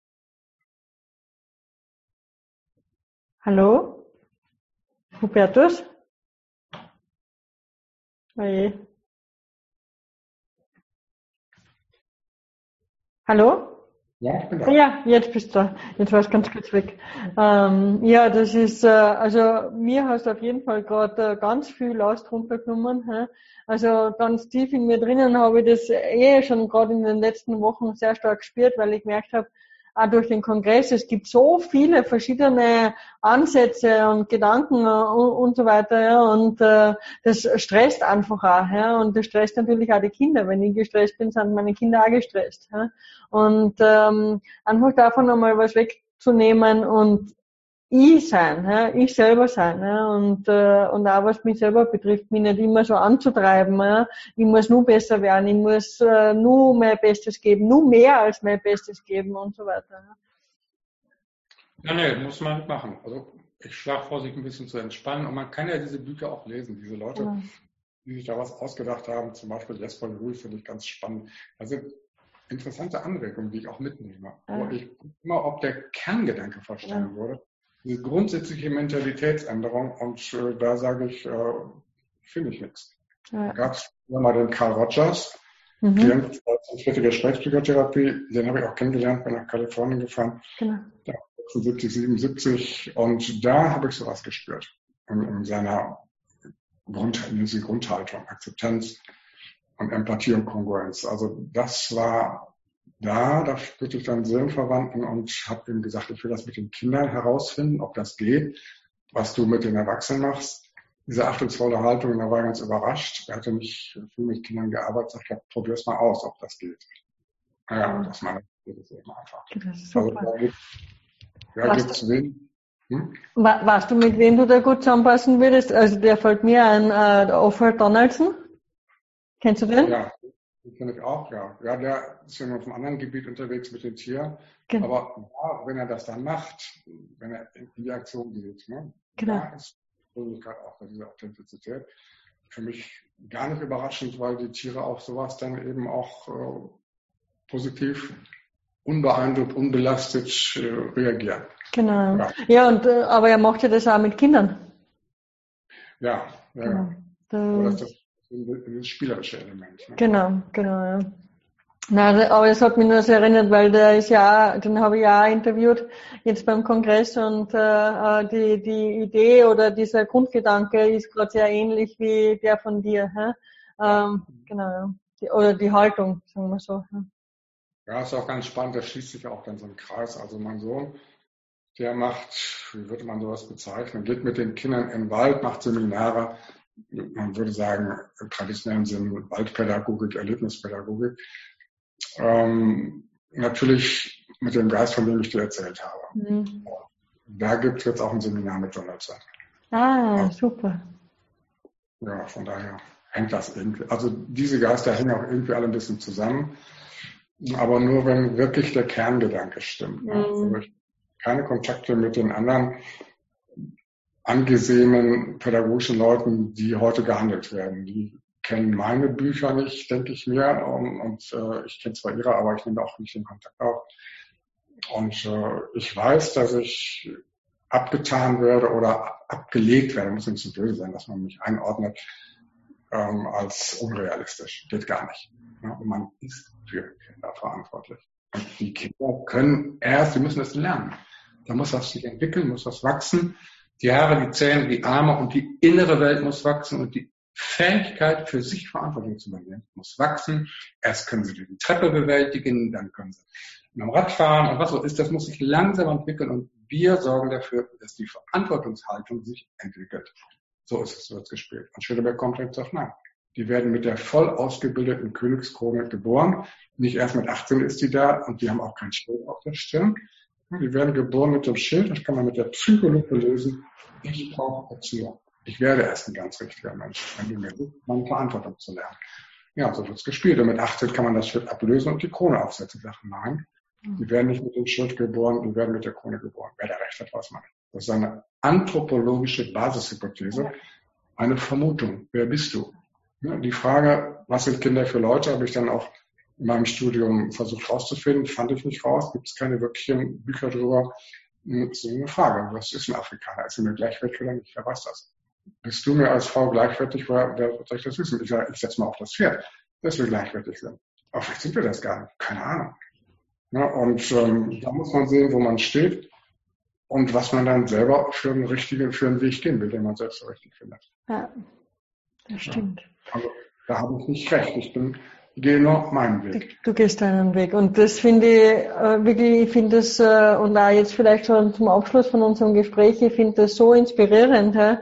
Hallo? Hubertus? Oje. Hallo?
Ja, ich bin da.
Ja, jetzt bist du da. Jetzt war es ganz kurz weg. Ähm, ja, das ist, äh, also mir hast du auf jeden Fall gerade äh, ganz viel Last runtergenommen. Hä? Also ganz tief in mir drinnen habe ich das eh schon gerade in den letzten Wochen sehr stark gespürt, weil ich gemerkt habe, auch durch den Kongress. Es gibt so viele verschiedene Ansätze und Gedanken und, und so weiter, ja, und äh, das stresst einfach auch, ja, und das stresst natürlich auch die Kinder. Wenn ich gestresst bin, sind meine Kinder auch gestresst, ja, und ähm, einfach davon nochmal was wegzunehmen und ich sein, ja, ich selber sein, ja, und äh, und auch was mich selber betrifft, mich nicht immer so anzutreiben, ja, ich muss nur besser werden, ich muss äh, nur mein Bestes geben, nur mehr als mein Bestes geben und so weiter.
Ja, nee, muss man nicht machen. Also ich schlage vor, sich ein bisschen zu entspannen, und man kann ja diese Bücher auch lesen, diese Leute,
Ja.
die sich da was ausgedacht haben, zum Beispiel Jesper Juhl, finde ich ganz spannend. Da sind interessante Anregungen, die ich auch mitnehme,
Ja.
wo ich immer, ob der Kerngedanke verstanden
Ja.
wurde. Diese grundsätzliche Mentalitätsänderung, und äh, da sage ich, äh, finde ich nichts.
Ja.
Da gab es mal den Carl Rogers,
Mhm.
Klient als vierte Gesprächspsychotherapie, den habe ich auch kennengelernt, bin nach Kalifornien gefahren,
Genau.
ja, sechsundsiebzig, siebenundsiebzig, und da habe ich sowas gespürt, in, in seiner Grund, in dieser Grundhaltung, Akzeptanz und Empathie und Kongruenz. Also das war da, da spürte ich dann Seelenverwandten und habe ihm gesagt, ich will das mit den Kindern herausfinden, ob das geht, was du mit den Erwachsenen machst. Diese achtungsvolle Haltung, da war er ganz überrascht. Er hatte nicht viel mit Kindern gearbeitet, sagt, ja, probier's mal aus, ob das geht. Naja, das meine ich, das ist eben einfach.
Das ist
Also
super.
da gibt ja, gibt's wen. Hm?
Weißt du, mit wem du da gut zusammenpassen würdest? Also der fällt mir ein, äh, der Offer Donaldson. Kennst du den?
Ja, den kenne ich auch, ja. Ja, der ist ja noch auf einem anderen Gebiet unterwegs mit den Tieren.
Genau.
Aber ja, wenn er das dann macht, wenn er in die Aktion geht, ne,
Genau.
da ist gerade auch diese Authentizität für mich gar nicht überraschend, weil die Tiere auf sowas dann eben auch äh, positiv, unbeeindruckt, unbelastet äh, reagieren.
Genau.
Ja,
Ja, und äh, aber er macht ja das auch mit Kindern.
ja, ja.
Genau.
Aber
Da,
das ist das, das spielerische Element. Ne?
genau, genau, ja. Na, aber es hat mich nur so erinnert, weil der ist ja, den habe ich ja auch interviewt jetzt beim Kongress, und äh, die die Idee oder dieser Grundgedanke ist gerade sehr ähnlich wie der von dir, hä? Ähm, genau, die, oder die Haltung, sagen wir so. Hä?
Ja, ist auch ganz spannend, da schließt sich ja auch dann so ein Kreis. Also mein Sohn, der macht, wie würde man sowas bezeichnen, geht mit den Kindern in den Wald, macht Seminare, man würde sagen, im traditionellen Sinn Waldpädagogik, Erlebnispädagogik. Ähm, natürlich mit dem Geist, von dem ich dir erzählt habe.
Mhm.
Da gibt es jetzt auch ein Seminar mit Donaldson.
Ah,
Also,
super.
ja, von daher hängt das irgendwie. Also diese Geister hängen auch irgendwie alle ein bisschen zusammen, aber nur wenn wirklich der Kerngedanke stimmt. Ne?
Mhm.
Also ich keine Kontakte mit den anderen angesehenen pädagogischen Leuten, die heute gehandelt werden. Die kennen meine Bücher nicht, denke ich mir, und, und äh, ich kenne zwar ihre, aber ich nehme auch nicht den Kontakt auf. Und äh, ich weiß, dass ich abgetan werde oder abgelegt werde, muss nicht so böse sein, dass man mich einordnet, ähm, als unrealistisch. Geht gar nicht. Ja, und man ist für Kinder verantwortlich. Und die Kinder können erst, sie müssen das lernen. Da muss das sich entwickeln, muss das wachsen. Die Haare, die Zähne, die Arme und die innere Welt muss wachsen, und die Fähigkeit, für sich Verantwortung zu übernehmen, muss wachsen. Erst können sie die Treppe bewältigen, dann können sie mit dem Rad fahren und was so ist. Das muss sich langsam entwickeln, und wir sorgen dafür, dass die Verantwortungshaltung sich entwickelt. So ist es, wird gespielt. Und Schöneberg kommt und sagt, nein. Die werden mit der voll ausgebildeten Königskrone geboren. Nicht erst mit achtzehn ist die da, und die haben auch kein Schild auf der Stirn. Die werden geboren mit dem Schild, das kann man mit der Psychologie lösen. Ich brauche Erziehung. Ich werde erst ein ganz richtiger Mensch, wenn du mir hilfst, meine Verantwortung zu lernen. Ja, so wird's gespielt. Und mit achtzehn kann man das Schild ablösen und die Krone aufsetzen. Ich sage, nein, die werden nicht mit dem Schild geboren, die werden mit der Krone geboren. Wer da recht hat, weiß man nicht. Das ist eine anthropologische Basishypothese, eine Vermutung. Wer bist du? Ja, die Frage, was sind Kinder für Leute, habe ich dann auch in meinem Studium versucht rauszufinden, fand ich nicht raus, gibt es keine wirklichen Bücher drüber. Das ist eine Frage, was ist ein Afrikaner? Ist er mir gleichwertig oder nicht? Wer weiß das? Bist du mir als Frau gleichwertig? Wer, wer soll ich das wissen? Ich sage, ich setze mal auf das Pferd, dass wir gleichwertig sind. Aber vielleicht sind wir das gar nicht. Keine Ahnung. Ja, und ähm, da muss man sehen, wo man steht und was man dann selber für einen richtigen, für einen Weg gehen will, den man selbst so richtig findet.
Ja, das stimmt.
Ja, also da habe ich nicht recht. Ich bin Ich gehe nur meinen Weg.
Du, du gehst deinen Weg. Und das finde ich äh, wirklich, ich finde das, äh, und auch jetzt vielleicht schon zum Abschluss von unserem Gespräch, ich finde das so inspirierend, äh,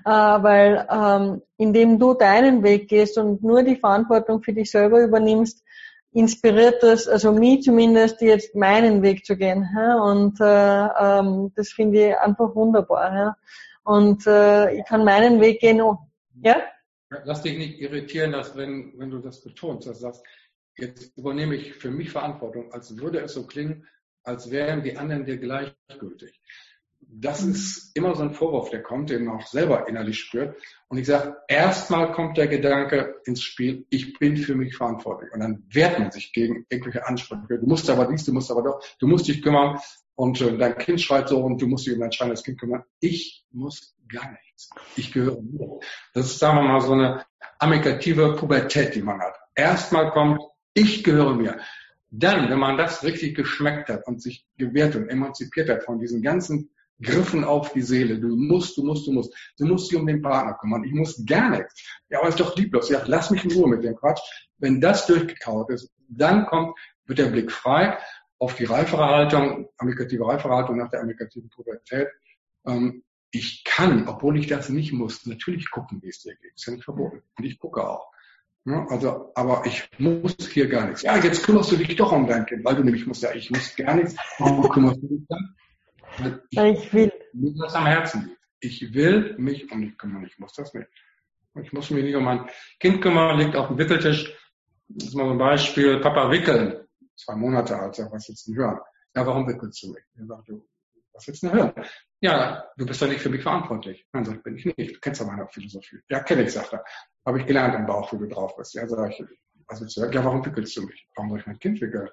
weil ähm, indem du deinen Weg gehst und nur die Verantwortung für dich selber übernimmst, inspiriert das, also mich zumindest, jetzt meinen Weg zu gehen. Ja? Und äh, ähm, das finde ich einfach wunderbar. Ja? Und äh, ich kann meinen Weg gehen. Oh, ja?
Lass dich nicht irritieren, dass wenn, wenn du das betonst, dass du sagst, jetzt übernehme ich für mich Verantwortung, als würde es so klingen, als wären die anderen dir gleichgültig. Das ist immer so ein Vorwurf, der kommt, den man auch selber innerlich spürt. Und ich sage, erstmal kommt der Gedanke ins Spiel, ich bin für mich verantwortlich. Und dann wehrt man sich gegen irgendwelche Ansprüche. Du musst aber dies, du musst aber doch, du musst dich kümmern und äh, dein Kind schreit so und du musst dich um dein schreiendes Kind kümmern. Ich muss gar nichts. Ich gehöre nur. Das ist, sagen wir mal, so eine amikative Pubertät, die man hat. Erstmal kommt, ich gehöre mir. Dann, wenn man das richtig geschmeckt hat und sich gewehrt und emanzipiert hat von diesen ganzen Griffen auf die Seele, du musst, du musst, du musst, du musst dich um den Partner kümmern, ich muss gar nichts. Ja, aber ist doch lieblos. Ja, lass mich in Ruhe mit dem Quatsch. Wenn das durchgekaut ist, dann kommt, wird der Blick frei auf die reifere Haltung, amikative reifere Haltung nach der amikativen Pubertät. Ähm, ich kann, obwohl ich das nicht muss, natürlich gucken, wie es dir geht. Ist ja nicht verboten. Und ich gucke auch. Ja, also, aber ich muss hier gar nichts. Ja, jetzt kümmerst du dich doch um dein Kind, weil du nämlich musst, ja, ich muss gar nichts. Warum kümmerst du dich dann? Weil ich,
ich will.
Mir das am Herzen liegt. Ich will mich um mich kümmern. Ich muss das nicht. Ich muss mich nicht um mein Kind kümmern, liegt auf dem Wickeltisch. Das ist mal so ein Beispiel. Papa wickeln. Zwei Monate alt, sag, was willst du denn hören? Ja, warum wickelst du mich? Er sagt, du, was willst du denn hören? Ja, du bist doch nicht für mich verantwortlich. Dann sagt, bin ich nicht. Du kennst ja meine Philosophie. Ja, kenne ich, sagt er. Habe ich gelernt im Bauch, wie du drauf bist. Ja, sag ich, was willst du hören? Ja, warum wickelst du mich? Warum soll ich mein Kind wickeln?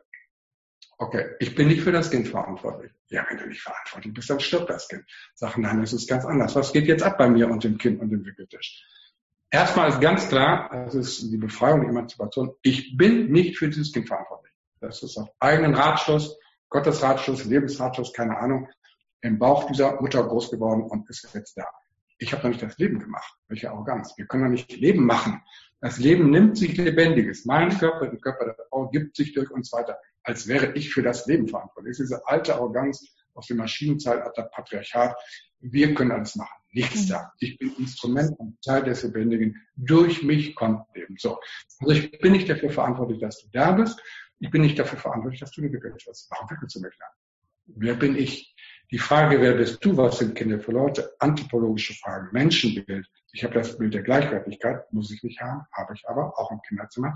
Okay, ich bin nicht für das Kind verantwortlich. Ja, wenn du nicht verantwortlich bist, dann stirbt das Kind. Sag, nein, das ist ganz anders. Was geht jetzt ab bei mir und dem Kind und dem Wickeltisch? Erstmal ist ganz klar, das ist die Befreiung, die Emanzipation. Ich bin nicht für dieses Kind verantwortlich. Das ist auf eigenen Ratschluss, Gottes Ratschluss, Lebensratschluss, keine Ahnung, im Bauch dieser Mutter groß geworden und ist jetzt da. Ich habe doch nicht das Leben gemacht. Welche Arroganz. Wir können doch nicht Leben machen. Das Leben nimmt sich Lebendiges. Mein Körper, der Körper der Frau, gibt sich durch uns weiter, als wäre ich für das Leben verantwortlich. Das ist diese alte Arroganz aus dem Maschinenzeitalter, Patriarchat. Wir können alles machen. Nichts da. Ich bin Instrument und Teil des Lebendigen. Durch mich kommt Leben. So. Also ich bin nicht dafür verantwortlich, dass du da bist. Ich bin nicht dafür verantwortlich, dass du gewickelt wirst. Warum wickelst du mich da? Wer bin ich? Die Frage, wer bist du, was sind Kinder für Leute? Anthropologische Fragen, Menschenbild. Ich habe das Bild der Gleichwertigkeit, muss ich nicht haben, habe ich aber, auch im Kinderzimmer.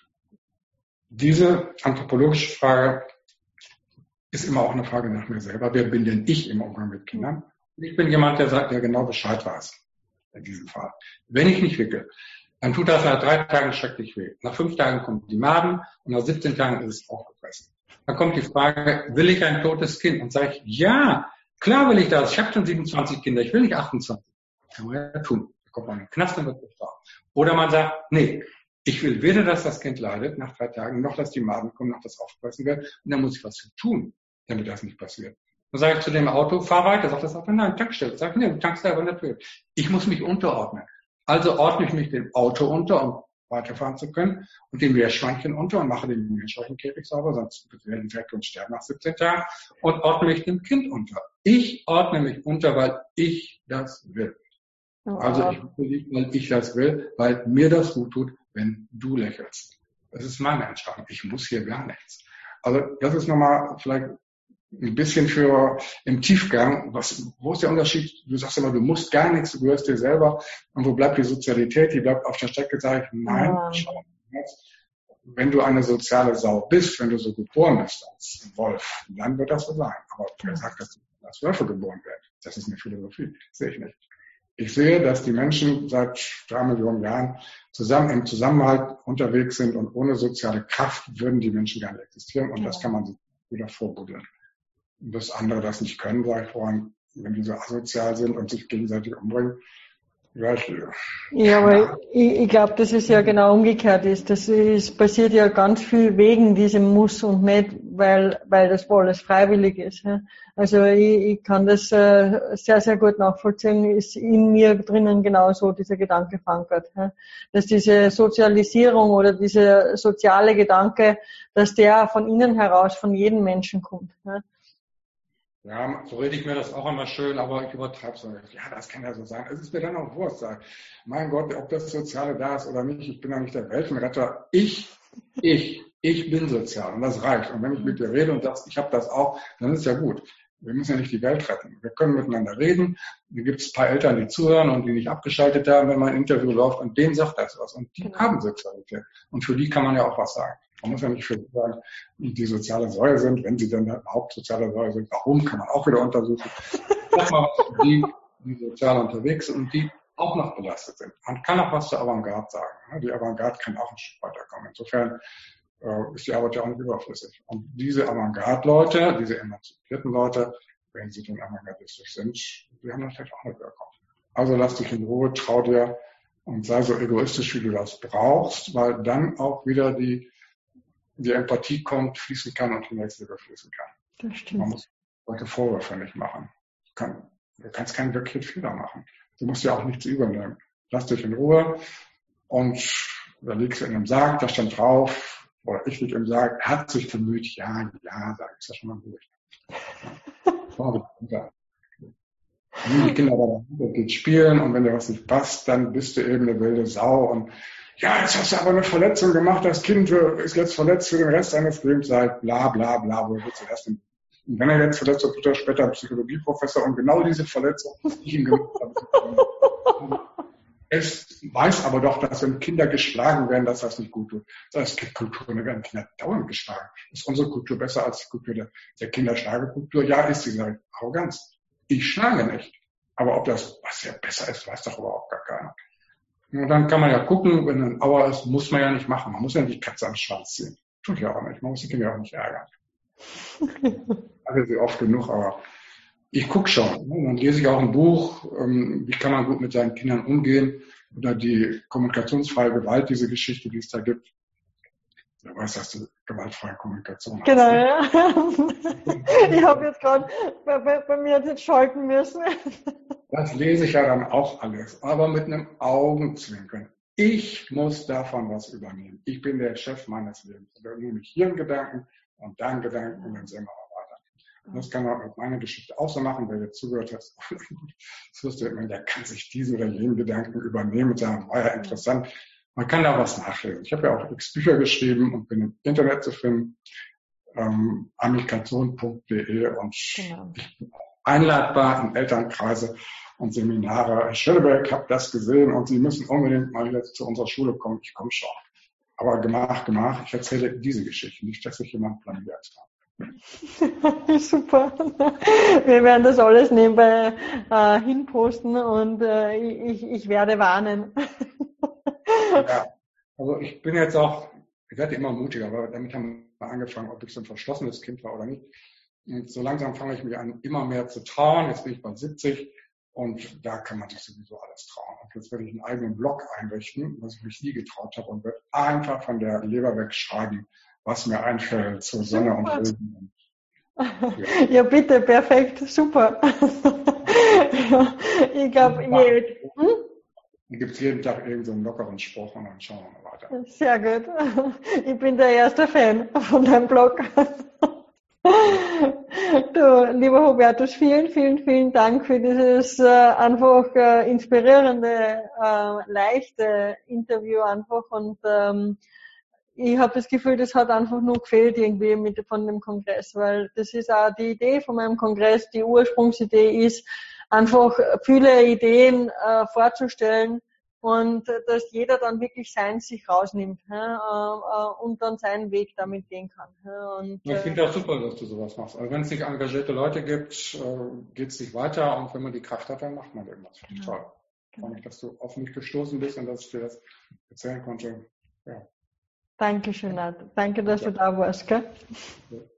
Diese anthropologische Frage ist immer auch eine Frage nach mir selber. Wer bin denn ich im Umgang mit Kindern? Ich bin jemand, der sagt, der genau Bescheid weiß in diesem Fall. Wenn ich nicht wickel, dann tut das nach drei Tagen schrecklich weh. Nach fünf Tagen kommt die Maden und nach siebzehn Tagen ist es aufgefressen. Dann kommt die Frage, will ich ein totes Kind? Und sage ich, ja, klar will ich das. Ich habe schon siebenundzwanzig Kinder, ich will nicht achtundzwanzig. Kann man ja tun. Da kommt man in den Knast und wird bestraft. Oder man sagt, nee, ich will weder, dass das Kind leidet nach drei Tagen, noch dass die Maden kommen, noch dass aufgefressen wird. Und dann muss ich was tun, damit das nicht passiert. Dann sage ich zu dem Auto, fahr weiter. Sagt das Auto, nein, Tankstelle. Sag ich, nee, du tankst selber natürlich. Ich muss mich unterordnen. Also ordne ich mich dem Auto unter, um weiterfahren zu können, und dem Meerschweinchen unter und mache den Meerschweinchenkäfig sauber, sonst werden wir und sterben nach siebzehn Tagen, und ordne mich dem Kind unter. Ich ordne mich unter, weil ich das will. Oh. Also ich will nicht, weil ich das will, weil mir das gut tut, wenn du lächelst. Das ist meine Entscheidung. Ich muss hier gar nichts. Also das ist nochmal vielleicht ein bisschen für im Tiefgang. Was, wo ist der Unterschied? Du sagst immer, du musst gar nichts, du gehörst dir selber. Und wo bleibt die Sozialität? Die bleibt auf der Strecke, sage ich, nein. Ja. Schau. Wenn du eine soziale Sau bist, wenn du so geboren bist als Wolf, dann wird das so sein. Aber wer sagt, dass du als Wölfe geboren werden? Das ist eine Philosophie. Das sehe ich nicht. Ich sehe, dass die Menschen seit drei Millionen Jahren zusammen im Zusammenhalt unterwegs sind, und ohne soziale Kraft würden die Menschen gar nicht existieren, und ja. Das kann man sich wieder vorbuddeln. Und das andere das nicht können, sage ich vorhin, wenn die so asozial sind und sich gegenseitig umbringen,
Vielleicht,
Ja, aber ich, ich glaube, dass es ja genau umgekehrt ist. Das ist, passiert ja ganz viel wegen diesem Muss und nicht, weil, weil das alles freiwillig ist. Ja. Also ich, ich kann das äh, sehr, sehr gut nachvollziehen, ist in mir drinnen genauso dieser Gedanke verankert. Ja. Dass diese Sozialisierung oder dieser soziale Gedanke, dass der von innen heraus, von jedem Menschen kommt. Ja.
Ja, so rede ich mir das auch immer schön, aber ich übertreibe es nicht. Ja, das kann ja so sein. Es ist mir dann auch Wurst, sagen. Mein Gott, ob das Soziale da ist oder nicht, ich bin ja nicht der Weltenretter. Ich, ich, ich bin sozial und das reicht. Und wenn ich mit dir rede und sagst, ich habe das auch, dann ist ja gut. Wir müssen ja nicht die Welt retten. Wir können miteinander reden. Da gibt es ein paar Eltern, die zuhören und die nicht abgeschaltet haben, wenn mein Interview läuft und denen sagt das was. Und die genau. haben Sozialität. Und für die kann man ja auch was sagen. Man muss ja nicht für die sagen, die soziale Säule sind, wenn sie dann überhaupt soziale Säule sind. Warum, kann man auch wieder untersuchen. Sag mal was für die, die sozial unterwegs sind und die auch noch belastet sind. Man kann auch was zur Avantgarde sagen. Die Avantgarde kann auch ein Stück weiterkommen. Insofern äh, ist die Arbeit ja auch nicht überflüssig. Und diese Avantgarde-Leute, diese emanzipierten Leute, wenn sie denn avantgardistisch sind, die haben natürlich auch eine Wirkung. Also lass dich in Ruhe, trau dir und sei so egoistisch, wie du das brauchst, weil dann auch wieder die die Empathie kommt, fließen kann und die Nächste fließen kann.
Das stimmt.
Man muss solche Vorwürfe nicht machen. Du, kann, du kannst keinen wirklichen Fehler machen. Du musst ja auch nichts übernehmen. Lass dich in Ruhe und da liegst du in einem Sarg, da stand drauf, oder ich lieg im Sarg, hat sich bemüht, ja, ja, sag ich, ist ja schon mal gut. Ja. Die Kinder da geht spielen und wenn dir was nicht passt, dann bist du eben eine wilde Sau und ja, jetzt hast du aber eine Verletzung gemacht, das Kind ist jetzt verletzt für den Rest seines Lebens, halt bla bla bla, wo willst du das denn? Und wenn er jetzt verletzt wird, wird er später Psychologieprofessor und genau diese Verletzung, die ich ihm gemacht habe. Es weiß aber doch, dass wenn Kinder geschlagen werden, dass das nicht gut tut. Es gibt Kulturen, da werden Kinder dauernd geschlagen. Ist unsere Kultur besser als die Kultur der, der Kinderschlagekultur? Ja, ist diese Arroganz. Ich schlage nicht. Aber ob das, was ja besser ist, weiß doch überhaupt gar keiner. Und dann kann man ja gucken, wenn ein Auer ist, muss man ja nicht machen. Man muss ja nicht die Katze am Schwanz ziehen. Tut ja auch nicht. Man muss die Kinder auch nicht ärgern. Also sie oft genug, aber ich gucke schon. Dann lese ich auch ein Buch, wie kann man gut mit seinen Kindern umgehen. Oder die kommunikationsfreie Gewalt, diese Geschichte, die es da gibt. Du weißt, dass du gewaltfreie Kommunikation hast.
Genau, ja. Ich habe jetzt gerade, bei, bei, bei mir jetzt schalten müssen.
Das lese ich ja dann auch alles, aber mit einem Augenzwinkern. Ich muss davon was übernehmen. Ich bin der Chef meines Lebens. Da nehme ich hier einen Gedanken und da einen Gedanken und dann sehen wir mal weiter. Und das kann man mit meiner Geschichte auch so machen, wer jetzt zugehört hat. Das wusste man, der kann sich diesen oder jenen Gedanken übernehmen und sagen, war ja interessant. Man kann da was nachlesen. Ich habe ja auch x Bücher geschrieben und bin im Internet zu finden, ähm, amikation punkt de und genau. Ich bin auch einladbar in Elternkreise und Seminare. Herr Schilleberg, ich habe das gesehen und Sie müssen unbedingt mal wieder zu unserer Schule kommen. Ich komme schon. Aber gemach, gemach, ich erzähle diese Geschichte, nicht, dass sich jemand blamiert hat.
Super. Wir werden das alles nebenbei äh, hinposten und äh, ich, ich werde warnen.
Ja, also ich bin jetzt auch, ich werde immer mutiger, aber damit haben wir angefangen, ob ich so ein verschlossenes Kind war oder nicht. Und so langsam fange ich mich an, immer mehr zu trauen. Jetzt bin ich bald siebzig und da kann man sich sowieso alles trauen. Und jetzt werde ich einen eigenen Blog einrichten, was ich mich nie getraut habe und werde einfach von der Leber weg schreiben, was mir einfällt zur Sonne super. Und Regen.
Ja. Ja, bitte, perfekt, super. Ich glaube, je... Hm?
Dann gibt es jeden Tag irgendeinen so lockeren Spruch und dann schauen wir mal weiter.
Sehr gut. Ich bin der erste Fan von deinem Blog. Du, lieber Hubertus, vielen, vielen, vielen Dank für dieses äh, einfach äh, inspirierende, äh, leichte Interview einfach und ähm, ich habe das Gefühl, das hat einfach nur gefehlt irgendwie mit von dem Kongress, weil das ist auch die Idee von meinem Kongress, die Ursprungsidee ist, einfach viele Ideen äh, vorzustellen und äh, dass jeder dann wirklich seins sich rausnimmt ja, äh, und dann seinen Weg damit gehen kann. Ja, und,
ich finde das super, dass du sowas machst. Also wenn es nicht engagierte Leute gibt, äh, geht es nicht weiter und wenn man die Kraft hat, dann macht man irgendwas. Finde ich toll. Ich freue mich, dass du auf mich gestoßen bist und dass ich dir das erzählen konnte. Ja.
Dankeschön, Nat. Danke, dass du da warst. Gell?
Ja.